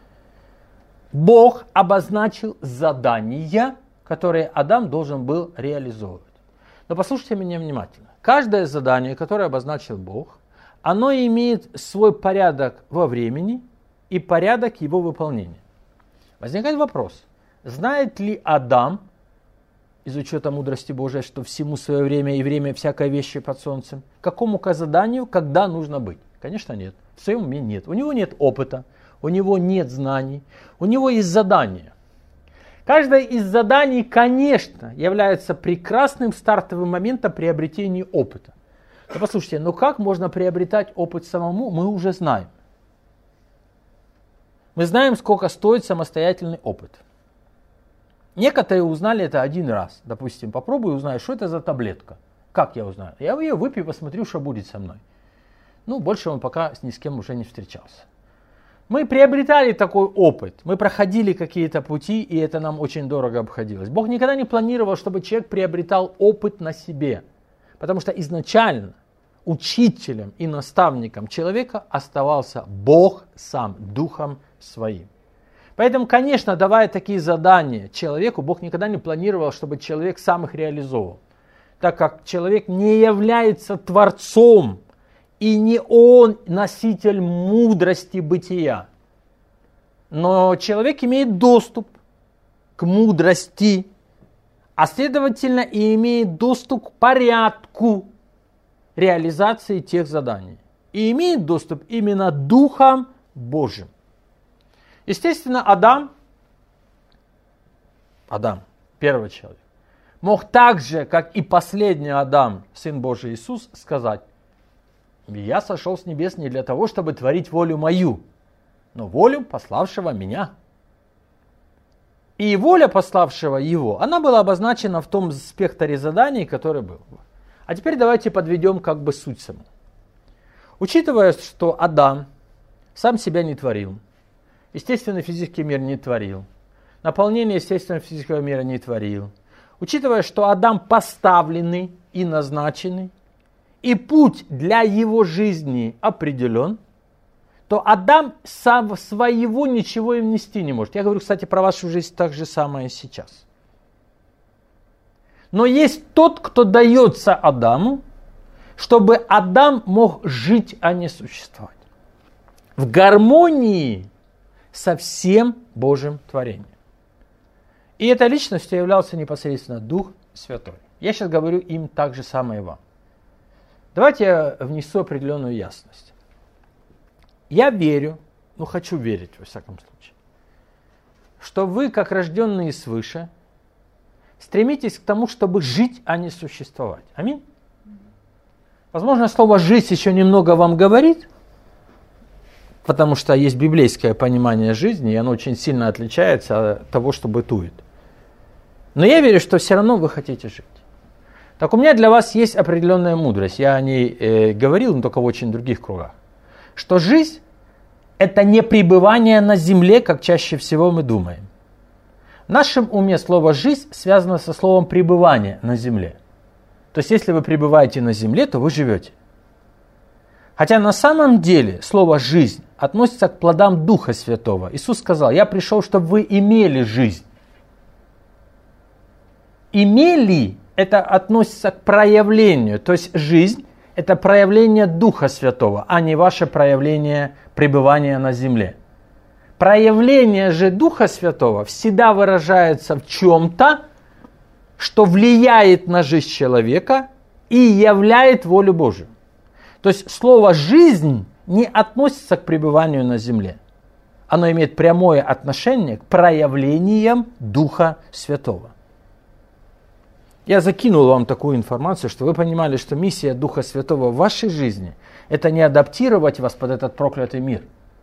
Бог обозначил задания, которые Адам должен был реализовывать. Но послушайте меня внимательно. Каждое задание, которое обозначил Бог, оно имеет свой порядок во времени и порядок его выполнения. Возникает вопрос, знает ли Адам, из учета мудрости Божией, что всему свое время и время всякой вещи под солнцем, какому-то заданию, когда нужно быть? Конечно, нет. В своем уме нет. У него нет опыта, у него нет знаний, у него есть задания. Каждое из заданий, конечно, является прекрасным стартовым моментом приобретения опыта. Но послушайте, ну как можно приобретать опыт самому, мы уже знаем. Мы знаем, сколько стоит самостоятельный опыт. Некоторые узнали это один раз. Допустим, попробуй узнай, что это за таблетка. Как я узнаю? Я ее выпью, посмотрю, что будет со мной. Ну, больше он пока ни с кем уже не встречался. Мы приобретали такой опыт, мы проходили какие-то пути, и это нам очень дорого обходилось. Бог никогда не планировал, чтобы человек приобретал опыт на себе. Потому что изначально учителем и наставником человека оставался Бог сам, Духом Своим. Поэтому, конечно, давая такие задания человеку, Бог никогда не планировал, чтобы человек сам их реализовал. Так как человек не является творцом, и не он носитель мудрости бытия. Но человек имеет доступ к мудрости, а следовательно и имеет доступ к порядку реализации тех заданий. И имеет доступ именно Духом Божьим. Естественно, Адам, Адам, первый человек, мог так же, как и последний Адам, Сын Божий Иисус, сказать: «Я сошел с небес не для того, чтобы творить волю мою, но волю пославшего меня». И воля пославшего его, она была обозначена в том спектре заданий, который был. А теперь давайте подведем как бы суть саму. Учитывая, что Адам сам себя не творил, естественный физический мир не творил, наполнение естественного физического мира не творил, учитывая, что Адам поставленный и назначенный, и путь для его жизни определен, то Адам сам своего ничего им нести не может. Я говорю, кстати, про вашу жизнь так же самое сейчас. Но есть тот, кто дается Адаму, чтобы Адам мог жить, а не существовать. В гармонии со всем Божьим творением. И этой личностью являлся непосредственно Дух Святой. Я сейчас говорю им так же самое и вам. Давайте я внесу определенную ясность. Я верю, ну хочу верить во всяком случае, что вы, как рожденные свыше, стремитесь к тому, чтобы жить, а не существовать. Аминь? Возможно, слово «жить» еще немного вам говорит, потому что есть библейское понимание жизни, и оно очень сильно отличается от того, что бытует. Но я верю, что все равно вы хотите жить. Так у меня для вас есть определенная мудрость, я о ней э, говорил, но только в очень других кругах. Что жизнь – это не пребывание на земле, как чаще всего мы думаем. В нашем уме слово «жизнь» связано со словом «пребывание на земле». То есть, если вы пребываете на земле, то вы живете. Хотя на самом деле слово «жизнь» относится к плодам Духа Святого. Иисус сказал: «Я пришел, чтобы вы имели жизнь». Имели – это относится к проявлению, то есть жизнь – это проявление Духа Святого, а не ваше проявление пребывания на земле. Проявление же Духа Святого всегда выражается в чем-то, что влияет на жизнь человека и являет волю Божию. То есть слово «жизнь» не относится к пребыванию на земле. Оно имеет прямое отношение к проявлениям Духа Святого. Я закинул вам такую информацию, что вы понимали, что миссия Духа Святого в вашей жизни – это не адаптировать вас под этот проклятый мир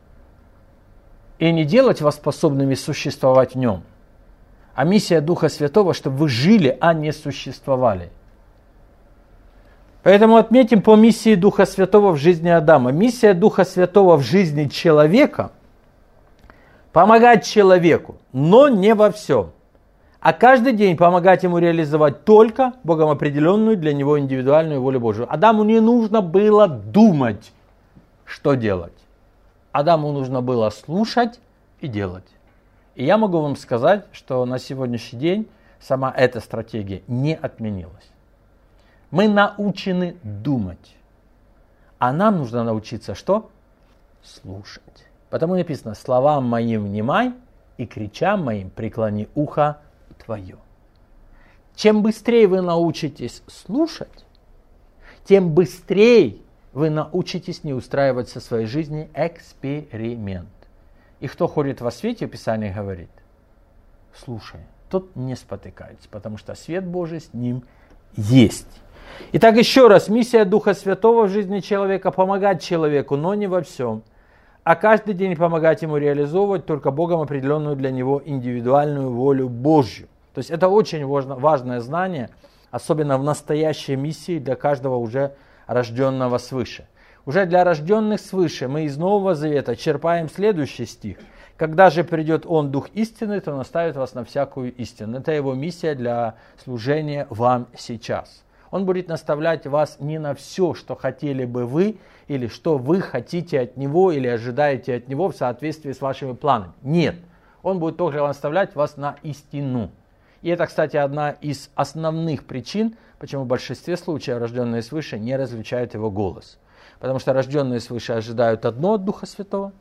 и не делать вас способными существовать в нем, а миссия Духа Святого, чтобы вы жили, а не существовали. Поэтому отметим по миссии Духа Святого в жизни Адама. Миссия Духа Святого в жизни человека – помогать человеку, но не во всем. А каждый день помогать ему реализовать только Богом определенную для него индивидуальную волю Божию. Адаму не нужно было думать, что делать. Адаму нужно было слушать и делать. И я могу вам сказать, что на сегодняшний день сама эта стратегия не отменилась. Мы научены думать. А нам нужно научиться что? Слушать. Потому написано: словам моим внимай и кричам моим преклони ухо твое. Чем быстрее вы научитесь слушать, тем быстрее вы научитесь не устраивать со своей жизни эксперимент. И кто ходит во свете, Писание говорит: слушай, тот не спотыкается, потому что свет Божий с ним есть. Итак, еще раз, миссия Духа Святого в жизни человека – помогать человеку, но не во всем. а каждый день помогать ему реализовывать только Богом определенную для него индивидуальную волю Божью. То есть это очень важно, важное знание, особенно в настоящей миссии для каждого уже рожденного свыше. Уже для рожденных свыше мы из Нового Завета черпаем следующий стих. «Когда же придет Он, Дух истины, то наставит вас на всякую истину». Это Его миссия для служения вам сейчас. Он будет наставлять вас не на все, что хотели бы вы, или что вы хотите от Него, или ожидаете от Него в соответствии с вашими планами. Нет. Он будет тоже наставлять вас на истину. И это, кстати, одна из основных причин, почему в большинстве случаев рожденные свыше не различают Его голос. Потому что рожденные свыше ожидают одно от Духа Святого.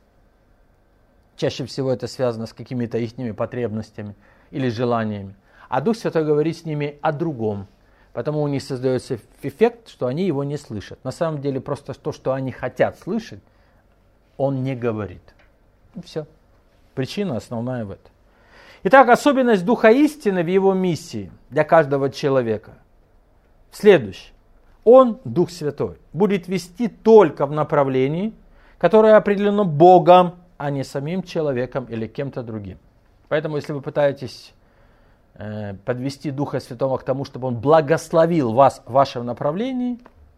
Чаще всего это связано с какими-то их потребностями или желаниями. А Дух Святой говорит с ними о другом. Потому у них создается эффект, что они его не слышат. На самом деле просто то, что они хотят слышать, он не говорит. И все. Причина основная в этом. Итак, особенность Духа истины в его миссии для каждого человека в следующем. Он, Дух Святой, будет вести только в направлении, которое определено Богом, а не самим человеком или кем-то другим. Поэтому, если вы пытаетесь э, подвести Духа Святого к тому, чтобы Он благословил вас в вашем направлении,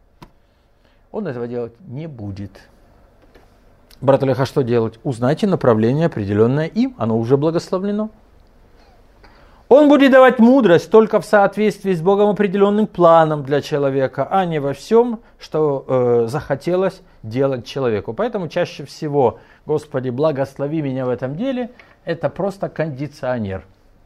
Он этого делать не будет. Брат Олег, а что делать? Узнайте направление, определенное им, оно уже благословлено. Он будет давать мудрость только в соответствии с Богом определенным планом для человека, а не во всем, что э, захотелось делать человеку. Поэтому чаще всего, Господи, благослови меня в этом деле, это просто кондиционер.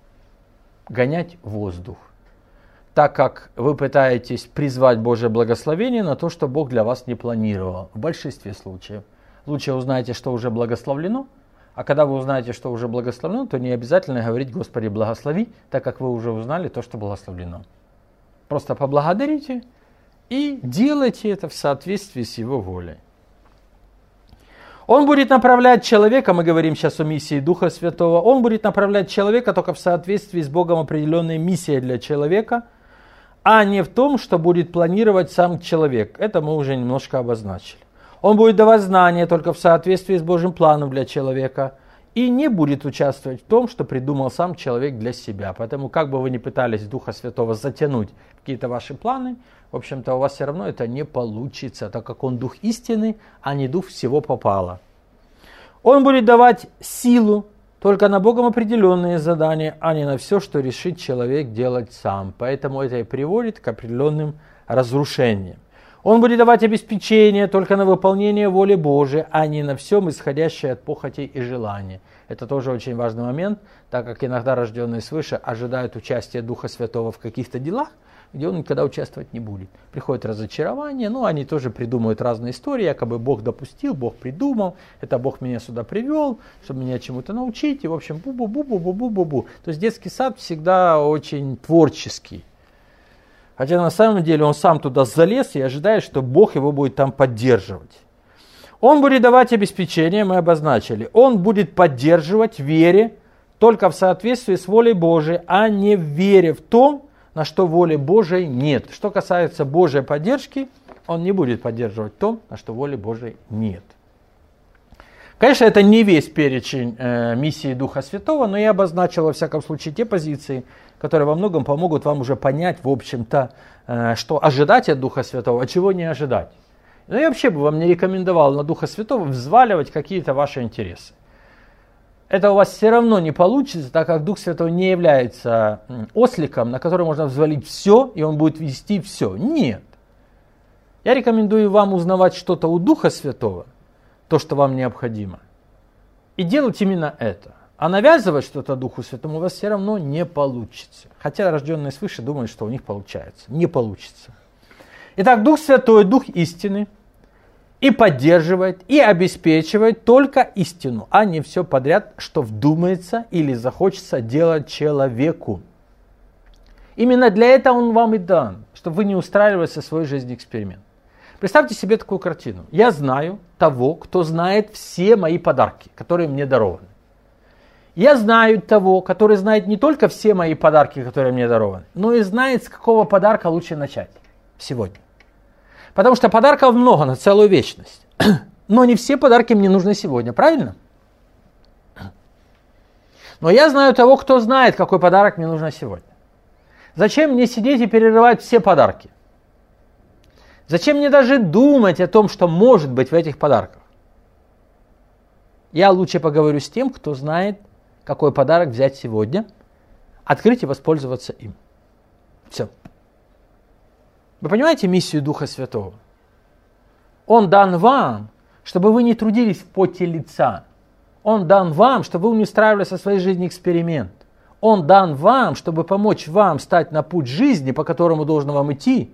Гонять воздух. Так как вы пытаетесь призвать Божье благословение на то, что Бог для вас не планировал. В большинстве случаев. Лучше узнайте, что уже благословлено. А когда вы узнаете, что уже благословлено, то не обязательно говорить «Господи, благослови», так как вы уже узнали то, что благословлено. Просто поблагодарите и делайте это в соответствии с Его волей. Он будет направлять человека, мы говорим сейчас о миссии Духа Святого, Он будет направлять человека только в соответствии с Богом определенной миссией для человека, а не в том, что будет планировать сам человек. Это мы уже немножко обозначили. Он будет давать знания только в соответствии с Божьим планом для человека и не будет участвовать в том, что придумал сам человек для себя. Поэтому, как бы вы ни пытались Духа Святого затянуть в какие-то ваши планы, в общем-то, у вас все равно это не получится, так как Он Дух истины, а не Дух всего попало. Он будет давать силу только на Богом определенные задания, а не на все, что решит человек делать сам. Поэтому это и приводит к определенным разрушениям. Он будет давать обеспечение только на выполнение воли Божией, а не на всем исходящее от похотей и желаний. Это тоже очень важный момент, так как иногда рожденные свыше ожидают участия Духа Святого в каких-то делах, где он никогда участвовать не будет. Приходит разочарование, ну они тоже придумывают разные истории, якобы Бог допустил, Бог придумал, это Бог меня сюда привел, чтобы меня чему-то научить, и в общем бу-бу-бу-бу-бу-бу-бу. То есть детский сад всегда очень творческий. Хотя на самом деле он сам туда залез и ожидает, что Бог его будет там поддерживать. Он будет давать обеспечение, мы обозначили. Он будет поддерживать в вере только в соответствии с волей Божией, а не в вере в том, на что воли Божией нет. Что касается Божьей поддержки, он не будет поддерживать то, на что воли Божией нет. Конечно, это не весь перечень э, миссии Духа Святого, но я обозначил во всяком случае те позиции, которые во многом помогут вам уже понять, в общем-то, э, что ожидать от Духа Святого, а чего не ожидать. Но я вообще бы вам не рекомендовал на Духа Святого взваливать какие-то ваши интересы. Это у вас все равно не получится, так как Дух Святой не является осликом, на который можно взвалить все, и он будет вести все. Нет. Я рекомендую вам узнавать что-то у Духа Святого, то, что вам необходимо, и делать именно это. А навязывать что-то Духу Святому у вас все равно не получится. Хотя рожденные свыше думают, что у них получается. Не получится. Итак, Дух Святой, Дух истины, и поддерживает, и обеспечивает только истину, а не все подряд, что вдумается или захочется делать человеку. Именно для этого Он вам и дан, чтобы вы не устраивали со своей жизнью эксперимент. Представьте себе такую картину. Я знаю того, кто знает все мои подарки, которые мне дарованы. Я знаю того, который знает не только все мои подарки, которые мне дарованы, но и знает, с какого подарка лучше начать сегодня. Потому что подарков много на целую вечность. Но не все подарки мне нужны сегодня, правильно? Но я знаю того, кто знает, какой подарок мне нужен сегодня. Зачем мне сидеть и перерывать все подарки? Зачем мне даже думать о том, что может быть в этих подарках? Я лучше поговорю с тем, кто знает, какой подарок взять сегодня, открыть и воспользоваться им. Все. Вы понимаете миссию Духа Святого? Он дан вам, чтобы вы не трудились в поте лица. Он дан вам, чтобы вы не устраивали со своей жизнью эксперимент. Он дан вам, чтобы помочь вам стать на путь жизни, по которому должно вам идти,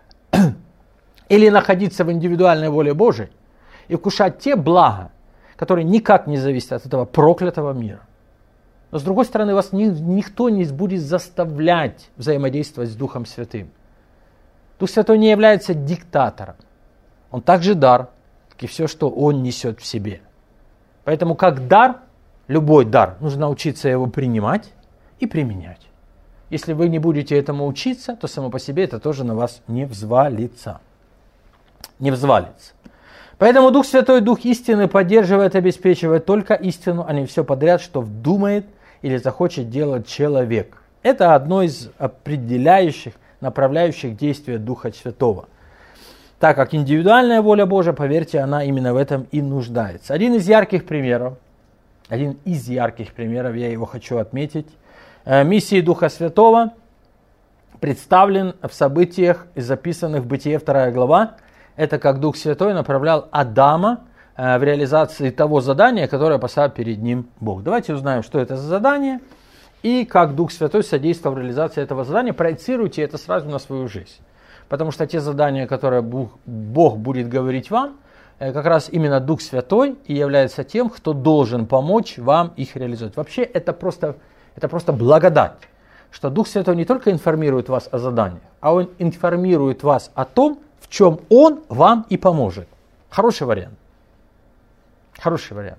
или находиться в индивидуальной воле Божией и вкушать те блага, которые никак не зависят от этого проклятого мира. Но с другой стороны, вас ни, никто не будет заставлять взаимодействовать с Духом Святым. Дух Святой не является диктатором. Он также дар, как и все, что Он несет в себе. Поэтому как дар, любой дар, нужно научиться его принимать и применять. Если вы не будете этому учиться, то само по себе это тоже на вас не взвалится. Не взвалится. Поэтому Дух Святой, Дух истины поддерживает, обеспечивает только истину, а не все подряд, что вдумает или захочет делать человек. Это одно из определяющих, направляющих действия Духа Святого. Так как индивидуальная воля Божия, поверьте, она именно в этом и нуждается. Один из ярких примеров, один из ярких примеров, я его хочу отметить, миссии Духа Святого представлен в событиях, записанных в Бытие вторая глава. Это как Дух Святой направлял Адама в реализации того задания, которое поставил перед ним Бог. Давайте узнаем, что это за задание и как Дух Святой содействовал в реализации этого задания. Проецируйте это сразу на свою жизнь. Потому что те задания, которые Бог, Бог будет говорить вам, как раз именно Дух Святой и является тем, кто должен помочь вам их реализовать. Вообще это просто, это просто благодать, что Дух Святой не только информирует вас о заданиях, а Он информирует вас о том, в чем Он вам и поможет. Хороший вариант. Хороший вариант.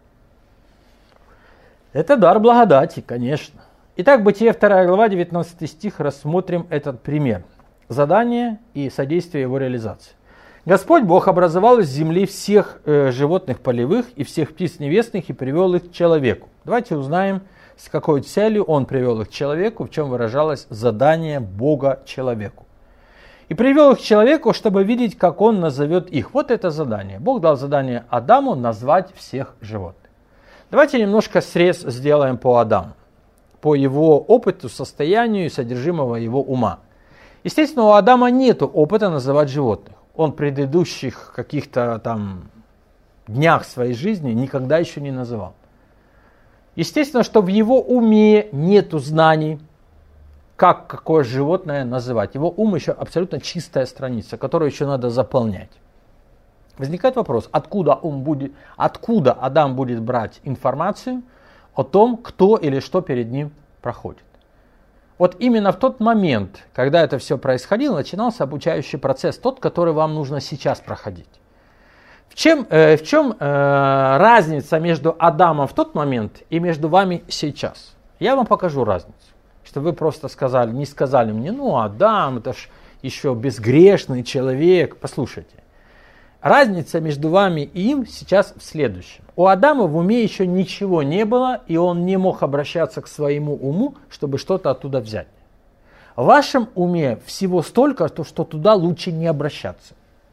Это дар благодати, конечно. Итак, Бытие вторая глава, девятнадцатый стих, рассмотрим этот пример. Задание и содействие его реализации. Господь Бог образовал из земли всех э, животных полевых и всех птиц небесных и привел их к человеку. Давайте узнаем, с какой целью Он привел их к человеку, в чем выражалось задание Бога человеку. И привел их к человеку, чтобы видеть, как Он назовет их. Вот это задание. Бог дал задание Адаму назвать всех животных. Давайте немножко срез сделаем по Адаму, по его опыту, состоянию и содержимого его ума. Естественно, у Адама нет опыта называть животных. Он в предыдущих каких-то там днях своей жизни никогда еще не называл. Естественно, что в его уме нет знаний, как какое животное называть. Его ум еще абсолютно чистая страница, которую еще надо заполнять. Возникает вопрос, откуда, он будет, откуда Адам будет брать информацию о том, кто или что перед ним проходит. Вот именно в тот момент, когда это все происходило, начинался обучающий процесс, тот, который вам нужно сейчас проходить. В чем, э, в чем э, разница между Адамом в тот момент и между вами сейчас? Я вам покажу разницу, чтобы вы просто сказали, не сказали мне, ну Адам, это ж еще безгрешный человек. Послушайте, разница между вами и им сейчас в следующем. У Адама в уме еще ничего не было, и он не мог обращаться к своему уму, чтобы что-то оттуда взять. В вашем уме всего столько, что туда лучше не обращаться.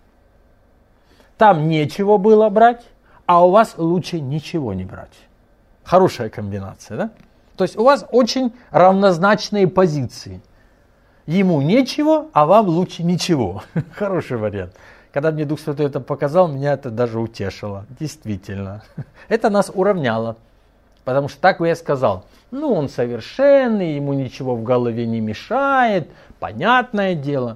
Там нечего было брать, а у вас лучше ничего не брать. Хорошая комбинация, да? То есть у вас очень равнозначные позиции. Ему нечего, а вам лучше ничего. Хороший вариант. Когда мне Дух Святой это показал, меня это даже утешило. Действительно. Это нас уравняло. Потому что так бы я сказал, ну он совершенный, ему ничего в голове не мешает, понятное дело.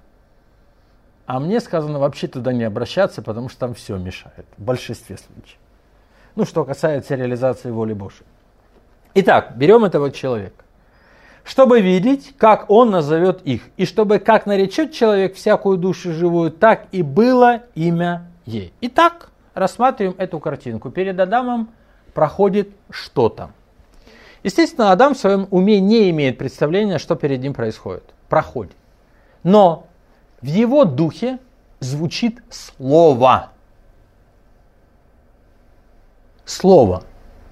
А мне сказано вообще туда не обращаться, потому что там все мешает. В большинстве случаев. Ну, что касается реализации воли Божьей. Итак, берем этого человека. Чтобы видеть, как он назовет их, и чтобы, как наречет человек всякую душу живую, так и было имя ей. Итак, рассматриваем эту картинку. Перед Адамом проходит что-то. Естественно, Адам в своем уме не имеет представления, что перед ним происходит. Проходит. Но в его духе звучит слово. слово.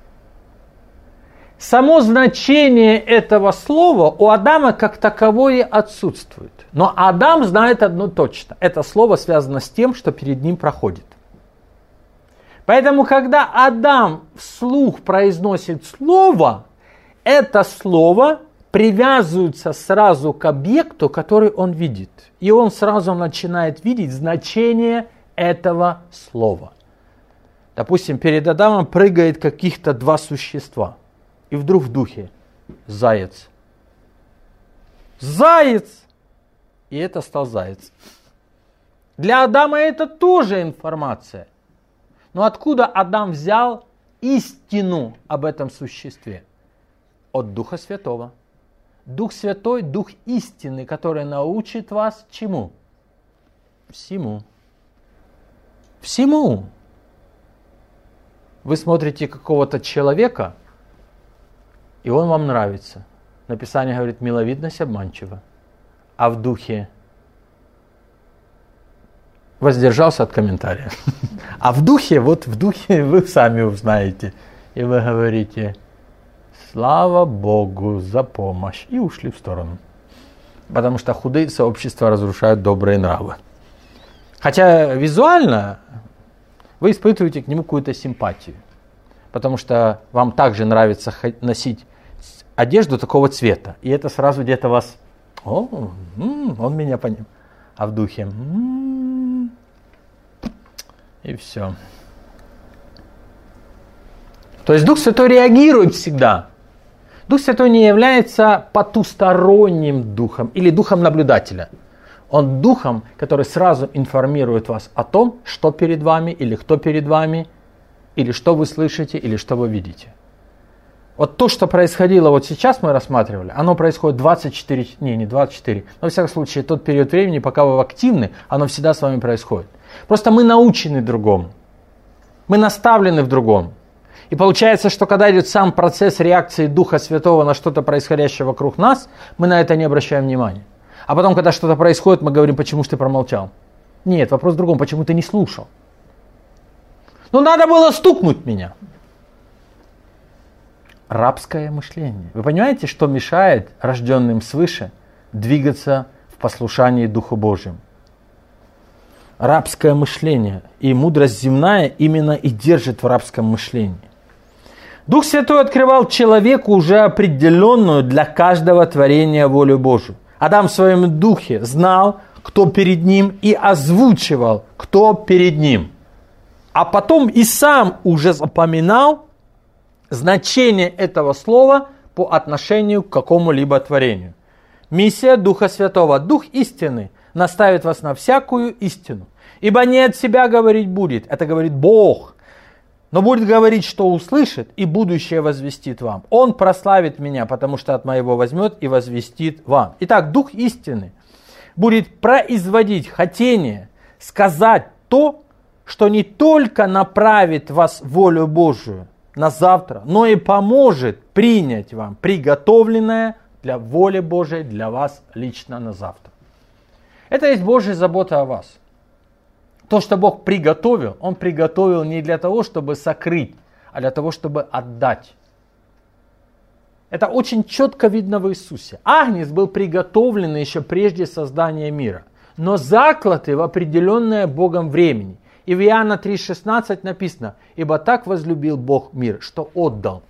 Само значение этого слова у Адама как таковое отсутствует. Но Адам знает одно точно. Это слово связано с тем, что перед ним проходит. Поэтому, когда Адам вслух произносит слово, это слово привязывается сразу к объекту, который он видит. И он сразу начинает видеть значение этого слова. Допустим, перед Адамом прыгает каких-то два существа. И вдруг в духе заяц. Заяц! И это стал заяц. Для Адама это тоже информация. Но откуда Адам взял истину об этом существе? От Духа Святого. Дух Святой, Дух истины, который научит вас чему? Всему. Всему. Вы смотрите какого-то человека, и он вам нравится. Написание говорит, миловидность обманчива. А в духе воздержался от комментария. А в духе, вот в духе вы сами узнаете. И вы говорите, слава Богу за помощь. И ушли в сторону. Потому что худые сообщества разрушают добрые нравы. Хотя визуально вы испытываете к нему какую-то симпатию. Потому что вам также нравится носить одежду такого цвета. И это сразу где-то вас... О, м-м, он меня понял. А в духе... М-м, и все. То есть Дух Святой реагирует всегда. Дух Святой не является потусторонним духом или духом наблюдателя. Он духом, который сразу информирует вас о том, что перед вами, или кто перед вами, или что вы слышите, или что вы видите. Вот то, что происходило вот сейчас, мы рассматривали, оно происходит двадцать четыре, не, не двадцать четыре, но во всяком случае тот период времени, пока вы активны, оно всегда с вами происходит. Просто мы научены другому, мы наставлены в другом. И получается, что когда идет сам процесс реакции Духа Святого на что-то происходящее вокруг нас, мы на это не обращаем внимания. А потом, когда что-то происходит, мы говорим, почему же ты промолчал? Нет, вопрос в другом, почему ты не слушал? Ну, надо было стукнуть меня. Рабское мышление. Вы понимаете, что мешает рожденным свыше двигаться в послушании Духу Божьему? Рабское мышление. И мудрость земная именно и держит в рабском мышлении. Дух Святой открывал человеку уже определенную для каждого творения волю Божию. Адам в своем духе знал, кто перед ним, и озвучивал, кто перед ним. А потом и сам уже запоминал значение этого слова по отношению к какому-либо творению. Миссия Духа Святого. Дух истины наставит вас на всякую истину. Ибо не от себя говорить будет, это говорит Бог. Но будет говорить, что услышит, и будущее возвестит вам. Он прославит меня, потому что от моего возьмет и возвестит вам. Итак, Дух истины будет производить хотение сказать то, что не только направит вас в волю Божию на завтра, но и поможет принять вам приготовленное для воли Божией для вас лично на завтра. Это есть Божья забота о вас. То, что Бог приготовил, Он приготовил не для того, чтобы сокрыть, а для того, чтобы отдать. Это очень четко видно в Иисусе. Агнец был приготовлен еще прежде создания мира, но заклаты в определенное Богом времени. И в Иоанна три шестнадцать написано, «Ибо так возлюбил Бог мир, что отдал».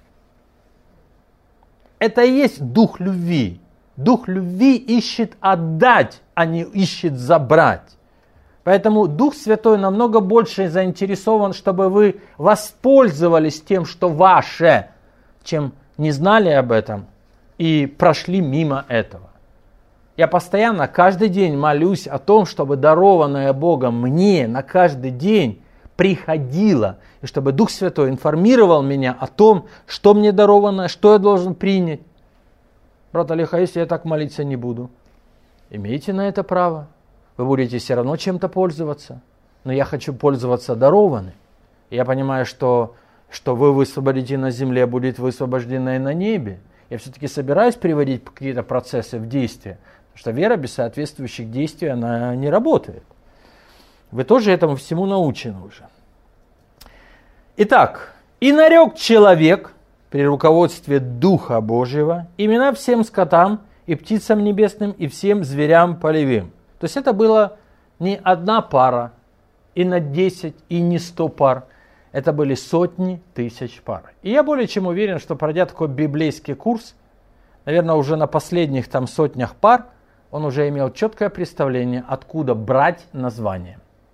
Это и есть дух любви. Дух любви ищет отдать, а не ищет забрать. Поэтому Дух Святой намного больше заинтересован, чтобы вы воспользовались тем, что ваше, чем не знали об этом и прошли мимо этого. Я постоянно, каждый день молюсь о том, чтобы дарованное Богом мне на каждый день приходило, и чтобы Дух Святой информировал меня о том, что мне даровано, что я должен принять. Брат Олег, а если я так молиться не буду? Имейте на это право. Вы будете все равно чем-то пользоваться. Но я хочу пользоваться дарованным. Я понимаю, что, что вы высвободите на земле, будет высвобождено и на небе. Я все-таки собираюсь приводить какие-то процессы в действие. Потому что вера без соответствующих действий, она не работает. Вы тоже этому всему научены уже. Итак, И нарек человек при руководстве Духа Божьего имена всем скотам и птицам небесным и всем зверям полевым. То есть это было не одна пара, и на десять, и не сто пар. Это были сотни тысяч пар. И я более чем уверен, что пройдя такой библейский курс, наверное, уже на последних там сотнях пар, он уже имел четкое представление, откуда брать название.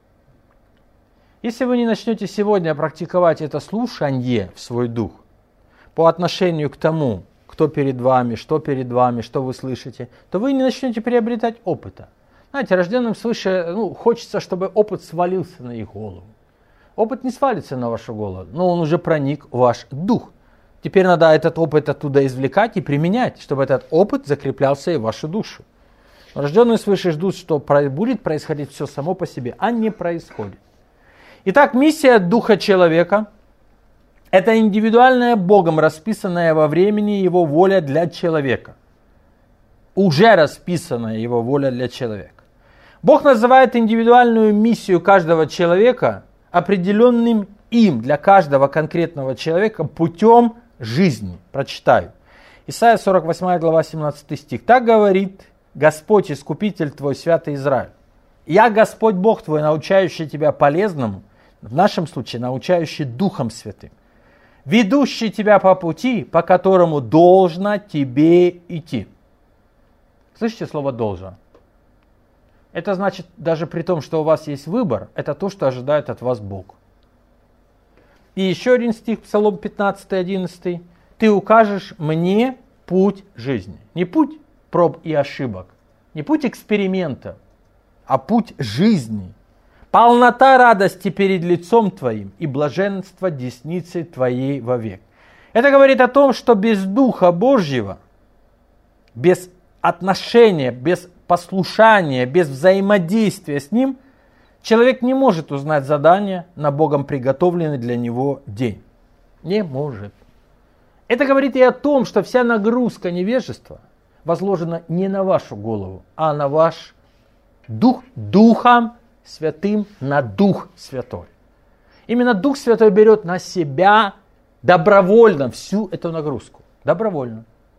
Если вы не начнете сегодня практиковать это слушание в свой дух по отношению к тому, кто перед вами, что перед вами, что вы слышите, то вы не начнете приобретать опыта. Знаете, рожденным свыше, ну, хочется, чтобы опыт свалился на их голову. Опыт не свалится на вашу голову, но он уже проник в ваш дух. Теперь надо этот опыт оттуда извлекать и применять, чтобы этот опыт закреплялся и в вашу душу. Рожденные свыше ждут, что будет происходить все само по себе, а не происходит. Итак, миссия духа человека – это индивидуальная Богом расписанная во времени его воля для человека. Уже расписанная его воля для человека. Бог называет индивидуальную миссию каждого человека определенным им для каждого конкретного человека путем жизни. Прочитаю. Исайя сорок восьмая глава, семнадцатый стих. Так говорит Господь, Искупитель твой, святый Израиль. Я Господь Бог твой, научающий тебя полезному, в нашем случае научающий Духом Святым, ведущий тебя по пути, по которому должно тебе идти. Слышите слово «должно»? Это значит, даже при том, что у вас есть выбор, это то, что ожидает от вас Бог. И еще один стих, Псалом пятнадцатый, одиннадцатый. Ты укажешь мне путь жизни. Не путь проб и ошибок, не путь эксперимента, а путь жизни. Полнота радости перед лицом твоим и блаженство десницы твоей вовек. Это говорит о том, что без Духа Божьего, без отношения, без послушания, без взаимодействия с Ним, человек не может узнать задание на Богом приготовленный для него день. Не может. Это говорит и о том, что вся нагрузка невежества возложена не на вашу голову, а на ваш дух, Духом Святым, на Дух Святой. Именно Дух Святой берет на себя добровольно всю эту нагрузку. Добровольно.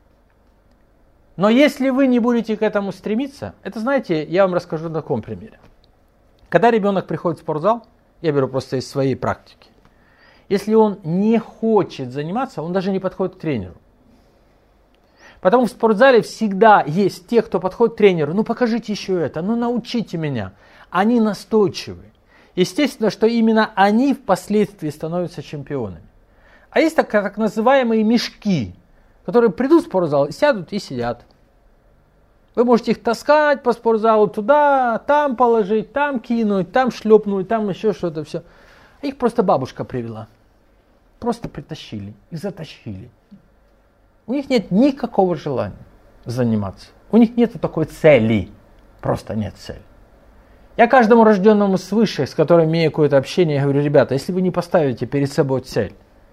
Но если вы не будете к этому стремиться, это, знаете, я вам расскажу на таком примере. Когда ребенок приходит в спортзал, я беру просто из своей практики, если он не хочет заниматься, он даже не подходит к тренеру. Потому в спортзале всегда есть те, кто подходит к тренеру. Ну покажите еще это, ну научите меня. Они настойчивы. Естественно, что именно они впоследствии становятся чемпионами. А есть так, так называемые мешки, которые придут в спортзал, сядут и сидят. Вы можете их таскать по спортзалу туда, там положить, там кинуть, там шлепнуть, там еще что-то все. А их просто бабушка привела. Просто притащили и затащили. У них нет никакого желания заниматься. У них нет такой цели. Просто нет цели. Я каждому рожденному свыше, с которым имею какое-то общение, говорю: ребята, если вы не поставите перед собой цель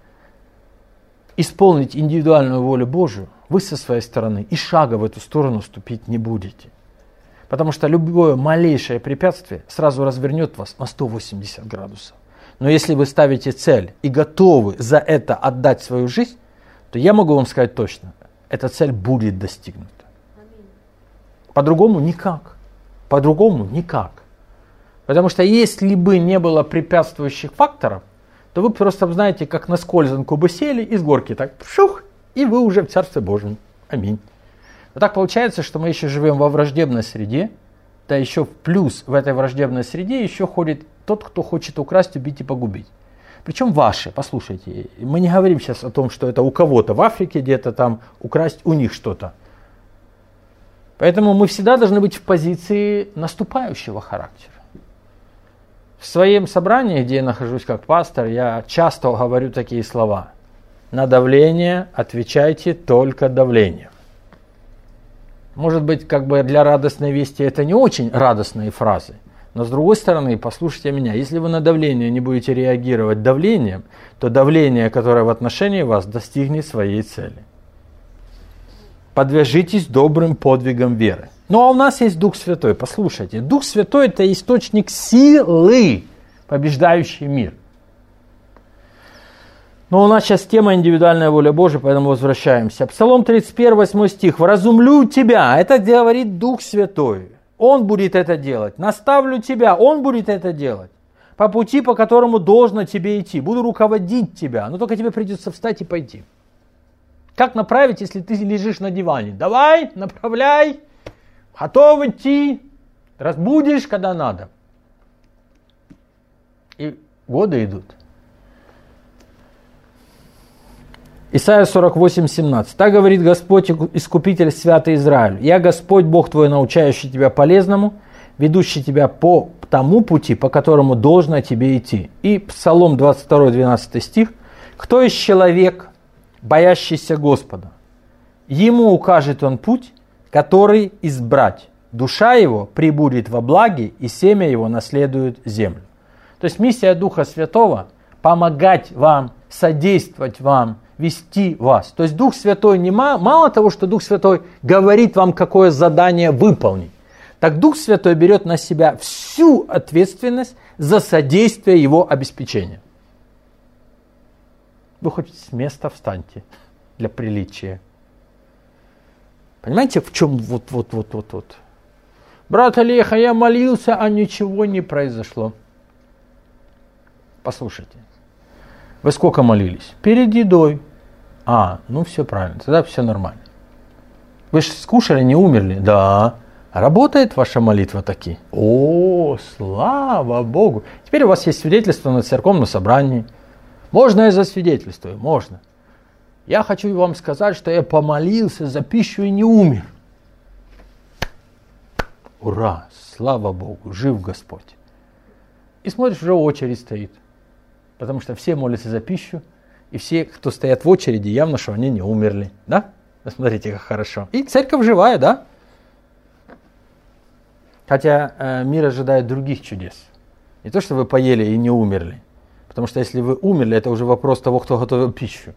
исполнить индивидуальную волю Божию, вы со своей стороны и шага в эту сторону ступить не будете. Потому что любое малейшее препятствие сразу развернет вас на сто восемьдесят градусов. Но если вы ставите цель и готовы за это отдать свою жизнь, то я могу вам сказать точно, эта цель будет достигнута. По-другому никак. По-другому никак. Потому что если бы не было препятствующих факторов, то вы просто знаете, как на скользанку бы сели и с горки так пшух, и вы уже в Царстве Божьем. Аминь. Но так получается, что мы еще живем во враждебной среде, да еще в плюс в этой враждебной среде еще ходит тот, кто хочет украсть, убить и погубить. Причем ваши, послушайте, мы не говорим сейчас о том, что это у кого-то в Африке где-то там украсть у них что-то. Поэтому мы всегда должны быть в позиции наступающего характера. В своем собрании, где я нахожусь как пастор, я часто говорю такие слова. На давление отвечайте только давлением. Может быть, как бы для радостной вести это не очень радостные фразы. Но с другой стороны, послушайте меня, если вы на давление не будете реагировать давлением, то давление, которое в отношении вас, достигнет своей цели. Подвяжитесь добрым подвигом веры. Ну а у нас есть Дух Святой, послушайте. Дух Святой — это источник силы, побеждающий мир. Но у нас сейчас тема индивидуальная воля Божия, поэтому возвращаемся. Псалом тридцать один, восьмой стих. «Вразумлю тебя». Это говорит Дух Святой. Он будет это делать. «Наставлю тебя». Он будет это делать. По пути, по которому должно тебе идти. Буду руководить тебя. Но только тебе придется встать и пойти. Как направить, если ты лежишь на диване? Давай, направляй. Готов идти. Разбудишь, когда надо. И годы идут. Исайя сорок восемь, семнадцать. «Так говорит Господь, Искупитель святый Израиль. Я Господь, Бог твой, научающий тебя полезному, ведущий тебя по тому пути, по которому должно тебе идти». И Псалом двадцать два, двенадцатый стих. «Кто есть человек, боящийся Господа? Ему укажет он путь, который избрать. Душа его прибудет во благе, и семя его наследует землю». То есть миссия Духа Святого – помогать вам, содействовать вам, вести вас. То есть Дух Святой не мало, мало того, что Дух Святой говорит вам, какое задание выполнить, так Дух Святой берет на себя всю ответственность за содействие его обеспечения. Вы хоть с места встаньте для приличия. Понимаете, в чем вот, вот, вот, вот, вот. Брат Олеха, я молился, а ничего не произошло. Послушайте. Вы сколько молились? Перед едой. А, ну все правильно, тогда все нормально. Вы же скушали, не умерли? Да. Работает ваша молитва таки? О, слава Богу. Теперь у вас есть свидетельство на церковном собрании. Можно я засвидетельствую? Можно. Я хочу вам сказать, что я помолился за пищу и не умер. Ура, слава Богу, жив Господь. И смотришь, уже очередь стоит. Потому что все молятся за пищу, и все, кто стоят в очереди, явно, что они не умерли. Да? Смотрите, как хорошо. И церковь живая, да? Хотя э, мир ожидает других чудес. Не то, что вы поели и не умерли. Потому что если вы умерли, это уже вопрос того, кто готовил пищу.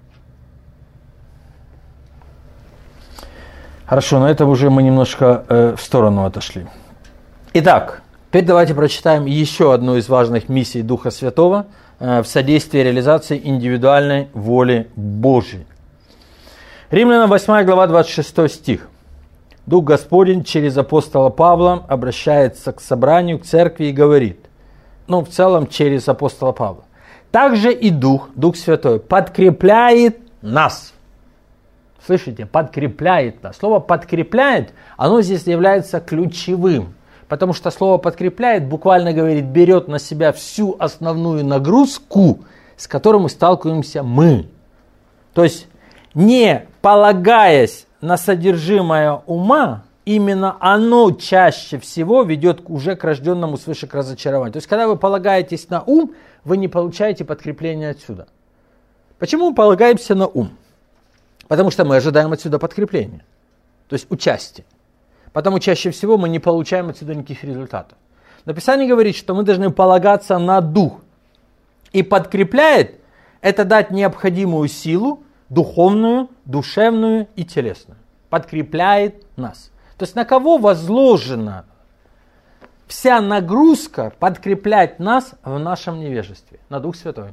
Хорошо, но это уже мы немножко э, в сторону отошли. Итак, теперь давайте прочитаем еще одну из важных миссий Духа Святого в содействии реализации индивидуальной воли Божьей. Римлянам восьмая глава, двадцать шестой стих. Дух Господень через апостола Павла обращается к собранию, к церкви и говорит, ну в целом через апостола Павла. Также и Дух, Дух Святой, подкрепляет нас. Слышите, подкрепляет нас. Слово подкрепляет, оно здесь является ключевым. Потому что слово «подкрепляет» буквально говорит, берет на себя всю основную нагрузку, с которой мы сталкиваемся мы. То есть, не полагаясь на содержимое ума, именно оно чаще всего ведет уже к рожденному свыше к разочарованию. То есть, когда вы полагаетесь на ум, вы не получаете подкрепление отсюда. Почему мы полагаемся на ум? Потому что мы ожидаем отсюда подкрепления, то есть участия. Потому чаще всего мы не получаем отсюда никаких результатов. Но Писание говорит, что мы должны полагаться на Дух. И подкрепляет это дать необходимую силу, духовную, душевную и телесную. Подкрепляет нас. То есть на кого возложена вся нагрузка подкреплять нас в нашем невежестве? На Дух Святой.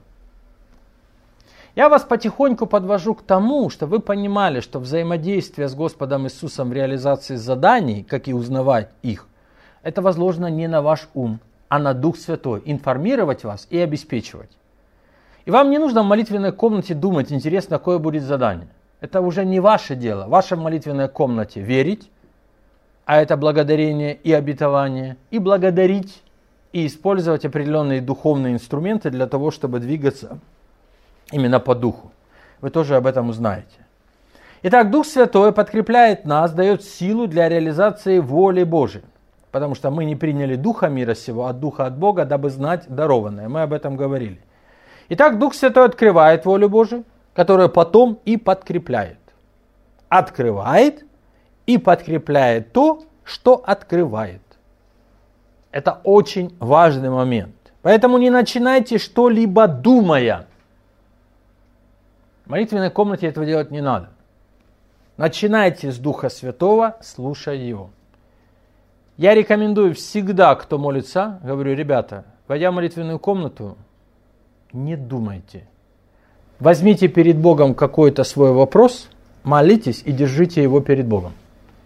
Я вас потихоньку подвожу к тому, что вы понимали, что взаимодействие с Господом Иисусом в реализации заданий, как и узнавать их, это возложено не на ваш ум, а на Дух Святой, информировать вас и обеспечивать. И вам не нужно в молитвенной комнате думать, интересно, какое будет задание. Это уже не ваше дело. В вашей молитвенной комнате верить, а это благодарение и обетование, и благодарить, и использовать определенные духовные инструменты для того, чтобы двигаться именно по духу. Вы тоже об этом узнаете. Итак, Дух Святой подкрепляет нас, дает силу для реализации воли Божией. Потому что мы не приняли духа мира сего, а духа от Бога, дабы знать дарованное. Мы об этом говорили. Итак, Дух Святой открывает волю Божию, которая потом и подкрепляет. Открывает и подкрепляет то, что открывает. Это очень важный момент. Поэтому не начинайте что-либо думая. В молитвенной комнате этого делать не надо. Начинайте с Духа Святого, слушая Его. Я рекомендую всегда, кто молится, говорю, ребята, войдя в молитвенную комнату, не думайте. Возьмите перед Богом какой-то свой вопрос, молитесь и держите его перед Богом.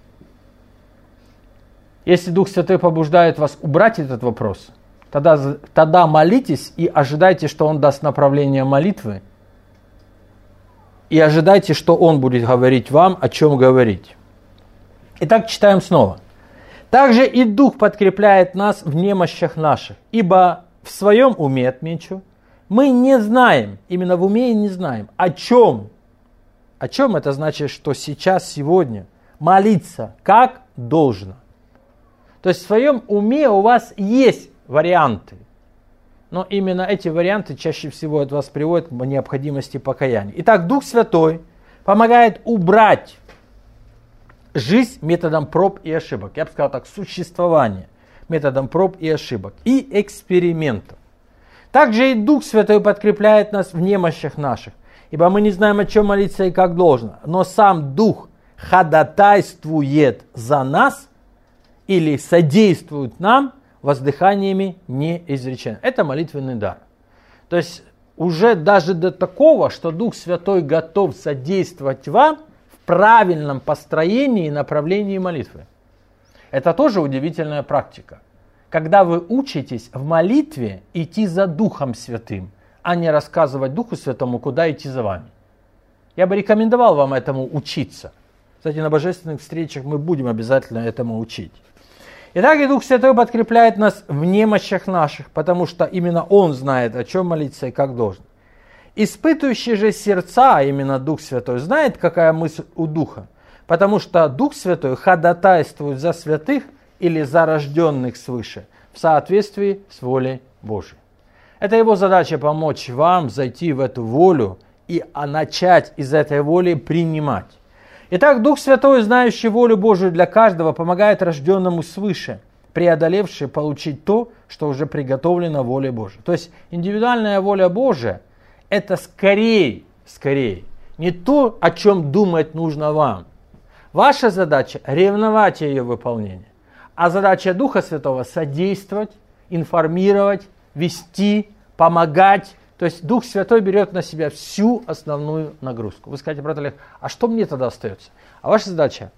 Если Дух Святой побуждает вас убрать этот вопрос, тогда, тогда молитесь и ожидайте, что Он даст направление молитвы, и ожидайте, что Он будет говорить вам, о чем говорить. Итак, читаем снова. «Также и Дух подкрепляет нас в немощах наших, ибо в своем уме, отмечу, мы не знаем, именно в уме и не знаем, о чем». О чем это значит, что сейчас, сегодня молиться как должно. То есть в своем уме у вас есть варианты, но именно эти варианты чаще всего от вас приводят к необходимости покаяния. Итак, Дух Святой помогает убрать жизнь методом проб и ошибок. Я бы сказал так, существование методом проб и ошибок и экспериментов. Также и Дух Святой подкрепляет нас в немощах наших, ибо мы не знаем, о чем молиться и как должно. Но сам Дух ходатайствует за нас или содействует нам воздыханиями неизреченными. Это молитвенный дар. То есть уже даже до такого, что Дух Святой готов содействовать вам в правильном построении и направлении молитвы. Это тоже удивительная практика. Когда вы учитесь в молитве идти за Духом Святым, а не рассказывать Духу Святому, куда идти за вами. Я бы рекомендовал вам этому учиться. Кстати, на божественных встречах мы будем обязательно этому учить. Итак, и Дух Святой подкрепляет нас в немощах наших, потому что именно Он знает, о чем молиться и как должен. Испытывающий же сердца, именно Дух Святой, знает, какая мысль у Духа, потому что Дух Святой ходатайствует за святых или за рожденных свыше в соответствии с волей Божией. Это Его задача помочь вам зайти в эту волю и начать из этой воли принимать. Итак, Дух Святой, знающий волю Божию для каждого, помогает рожденному свыше, преодолевший получить то, что уже приготовлено волей Божией. То есть индивидуальная воля Божия – это скорее, скорее, не то, о чем думать нужно вам. Ваша задача – ревновать ее выполнение. А задача Духа Святого – содействовать, информировать, вести, помогать. То есть Дух Святой берет на себя всю основную нагрузку. Вы скажете, брат Олег, а что мне тогда остается? А ваша задача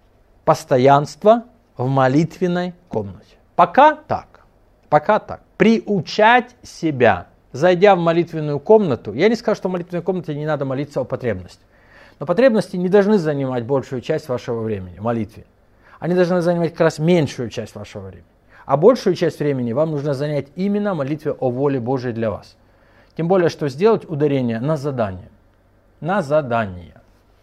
– постоянство в молитвенной комнате. Пока так. Пока так. Приучать себя, зайдя в молитвенную комнату. Я не скажу, что в молитвенной комнате не надо молиться о потребностях. Но потребности не должны занимать большую часть вашего времени в молитве. Они должны занимать как раз меньшую часть вашего времени. А большую часть времени вам нужно занять именно молитве о воле Божией для вас. Тем более, что сделать ударение на задание. На задание.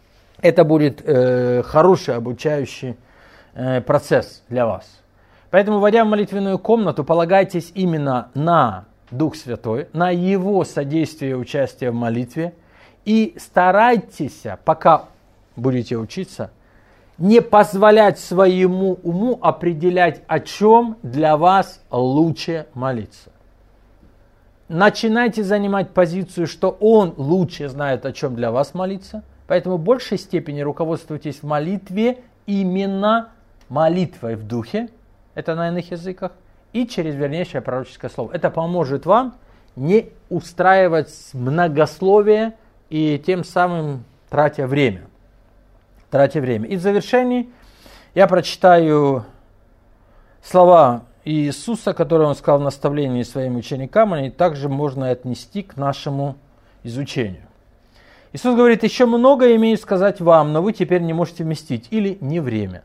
Это будет э, хороший обучающий э, процесс для вас. Поэтому, войдя в молитвенную комнату, полагайтесь именно на Дух Святой, на Его содействие и участие в молитве. И старайтесь, пока будете учиться, не позволять своему уму определять, о чем для вас лучше молиться. Начинайте занимать позицию, что Он лучше знает, о чем для вас молиться. Поэтому в большей степени руководствуйтесь в молитве именно молитвой в духе, это на иных языках, и через вернейшее пророческое слово. Это поможет вам не устраивать многословие и тем самым тратя время. Тратя время. И в завершении я прочитаю слова Иисуса, которые Он сказал в наставлении своим ученикам, они также можно отнести к нашему изучению. Иисус говорит, еще много имею сказать вам, но вы теперь не можете вместить, или не время.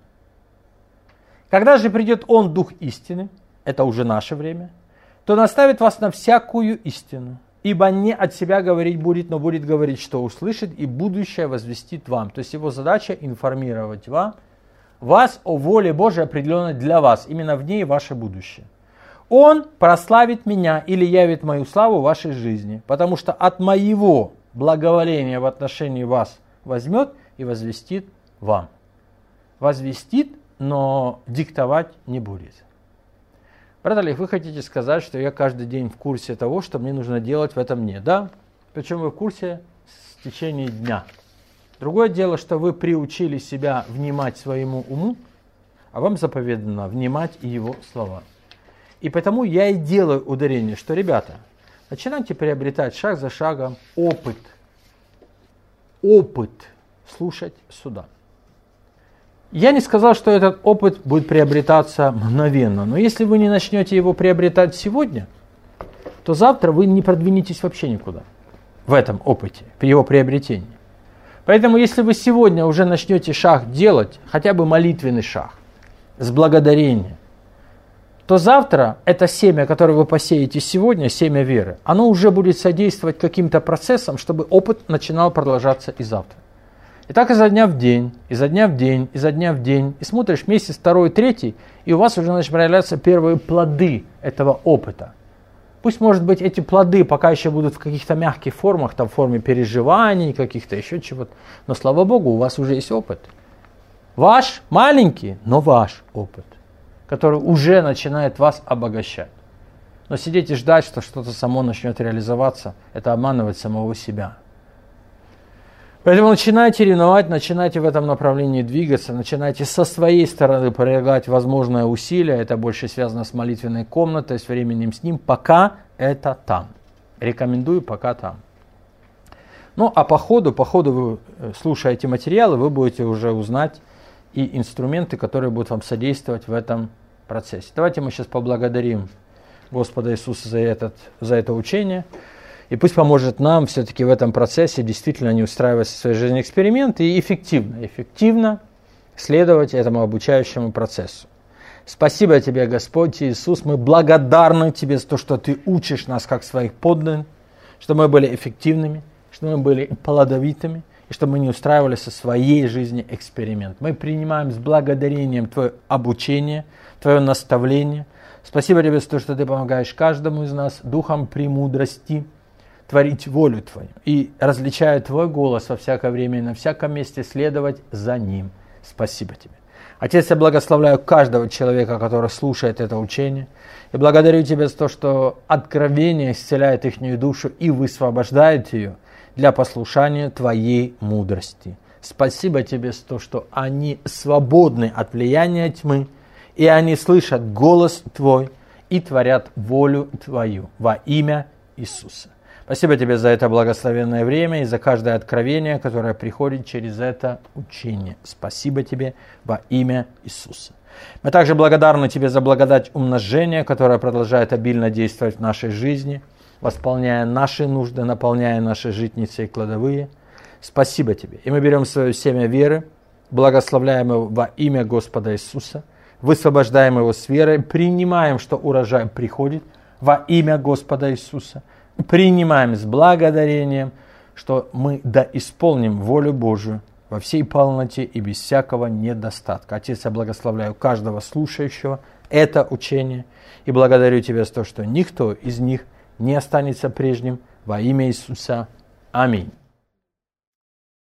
Когда же придет Он, Дух истины, это уже наше время, то наставит вас на всякую истину, ибо не от себя говорить будет, но будет говорить, что услышит, и будущее возвестит вам. То есть Его задача информировать вам, вас о воле Божией определенной для вас, именно в ней ваше будущее. Он прославит меня или явит мою славу в вашей жизни, потому что от моего благоволения в отношении вас возьмет и возвестит вам. Возвестит, но диктовать не будет. Брат Олег, вы хотите сказать, что я каждый день в курсе того, что мне нужно делать в этом дне, да? Причем вы в курсе в течение дня. Другое дело, что вы приучили себя внимать своему уму, а вам заповедано внимать и его слова. И потому я и делаю ударение, что, ребята, начинайте приобретать шаг за шагом опыт опыт слушать суда. Я не сказал, что этот опыт будет приобретаться мгновенно, но если вы не начнете его приобретать сегодня, то завтра вы не продвинетесь вообще никуда в этом опыте, в его приобретении. Поэтому если вы сегодня уже начнете шаг делать, хотя бы молитвенный шаг, с благодарения, то завтра это семя, которое вы посеете сегодня, семя веры, оно уже будет содействовать каким-то процессам, чтобы опыт начинал продолжаться и завтра. И так изо дня в день, изо дня в день, изо дня в день. И смотришь месяц, второй, третий, и у вас уже начинают проявляться первые плоды этого опыта. Пусть, может быть, эти плоды пока еще будут в каких-то мягких формах, там в форме переживаний, каких-то еще чего-то. Но, слава Богу, у вас уже есть опыт. Ваш маленький, но ваш опыт, который уже начинает вас обогащать. Но сидеть и ждать, что что-то само начнет реализоваться, это обманывать самого себя. Поэтому начинайте ревновать, начинайте в этом направлении двигаться, начинайте со своей стороны прилагать возможное усилие, это больше связано с молитвенной комнатой, с временем с ним, пока это там. Рекомендую пока там. Ну а по ходу, по ходу вы слушаете материалы, вы будете уже узнать и инструменты, которые будут вам содействовать в этом процессе. Давайте мы сейчас поблагодарим Господа Иисуса за, этот, за это учение. И пусть поможет нам все-таки в этом процессе действительно не устраивать в своей жизни эксперименты и эффективно, эффективно следовать этому обучающему процессу. Спасибо тебе, Господь Иисус, мы благодарны тебе за то, что ты учишь нас как своих подданных, что мы были эффективными, что мы были плодовитыми, и чтобы мы не устраивали со своей жизни эксперимент. Мы принимаем с благодарением твое обучение, твое наставление. Спасибо тебе за то, что ты помогаешь каждому из нас духом премудрости творить волю твою и, различая твой голос во всякое время и на всяком месте, следовать за ним. Спасибо тебе. Отец, я благословляю каждого человека, который слушает это учение. И благодарю тебя за то, что откровение исцеляет их душу и высвобождает ее для послушания твоей мудрости. Спасибо тебе за то, что они свободны от влияния тьмы, и они слышат голос твой и творят волю твою во имя Иисуса. Спасибо тебе за это благословенное время и за каждое откровение, которое приходит через это учение. Спасибо тебе во имя Иисуса. Мы также благодарны тебе за благодать умножения, которая продолжает обильно действовать в нашей жизни, восполняя наши нужды, наполняя наши житницы и кладовые. Спасибо тебе. И мы берем свое семя веры, благословляем его во имя Господа Иисуса, высвобождаем его с верой, принимаем, что урожай приходит во имя Господа Иисуса, принимаем с благодарением, что мы да исполним волю Божию во всей полноте и без всякого недостатка. Отец, я благословляю каждого слушающего это учение и благодарю тебя за то, что никто из них не останется прежним во имя Иисуса. Аминь.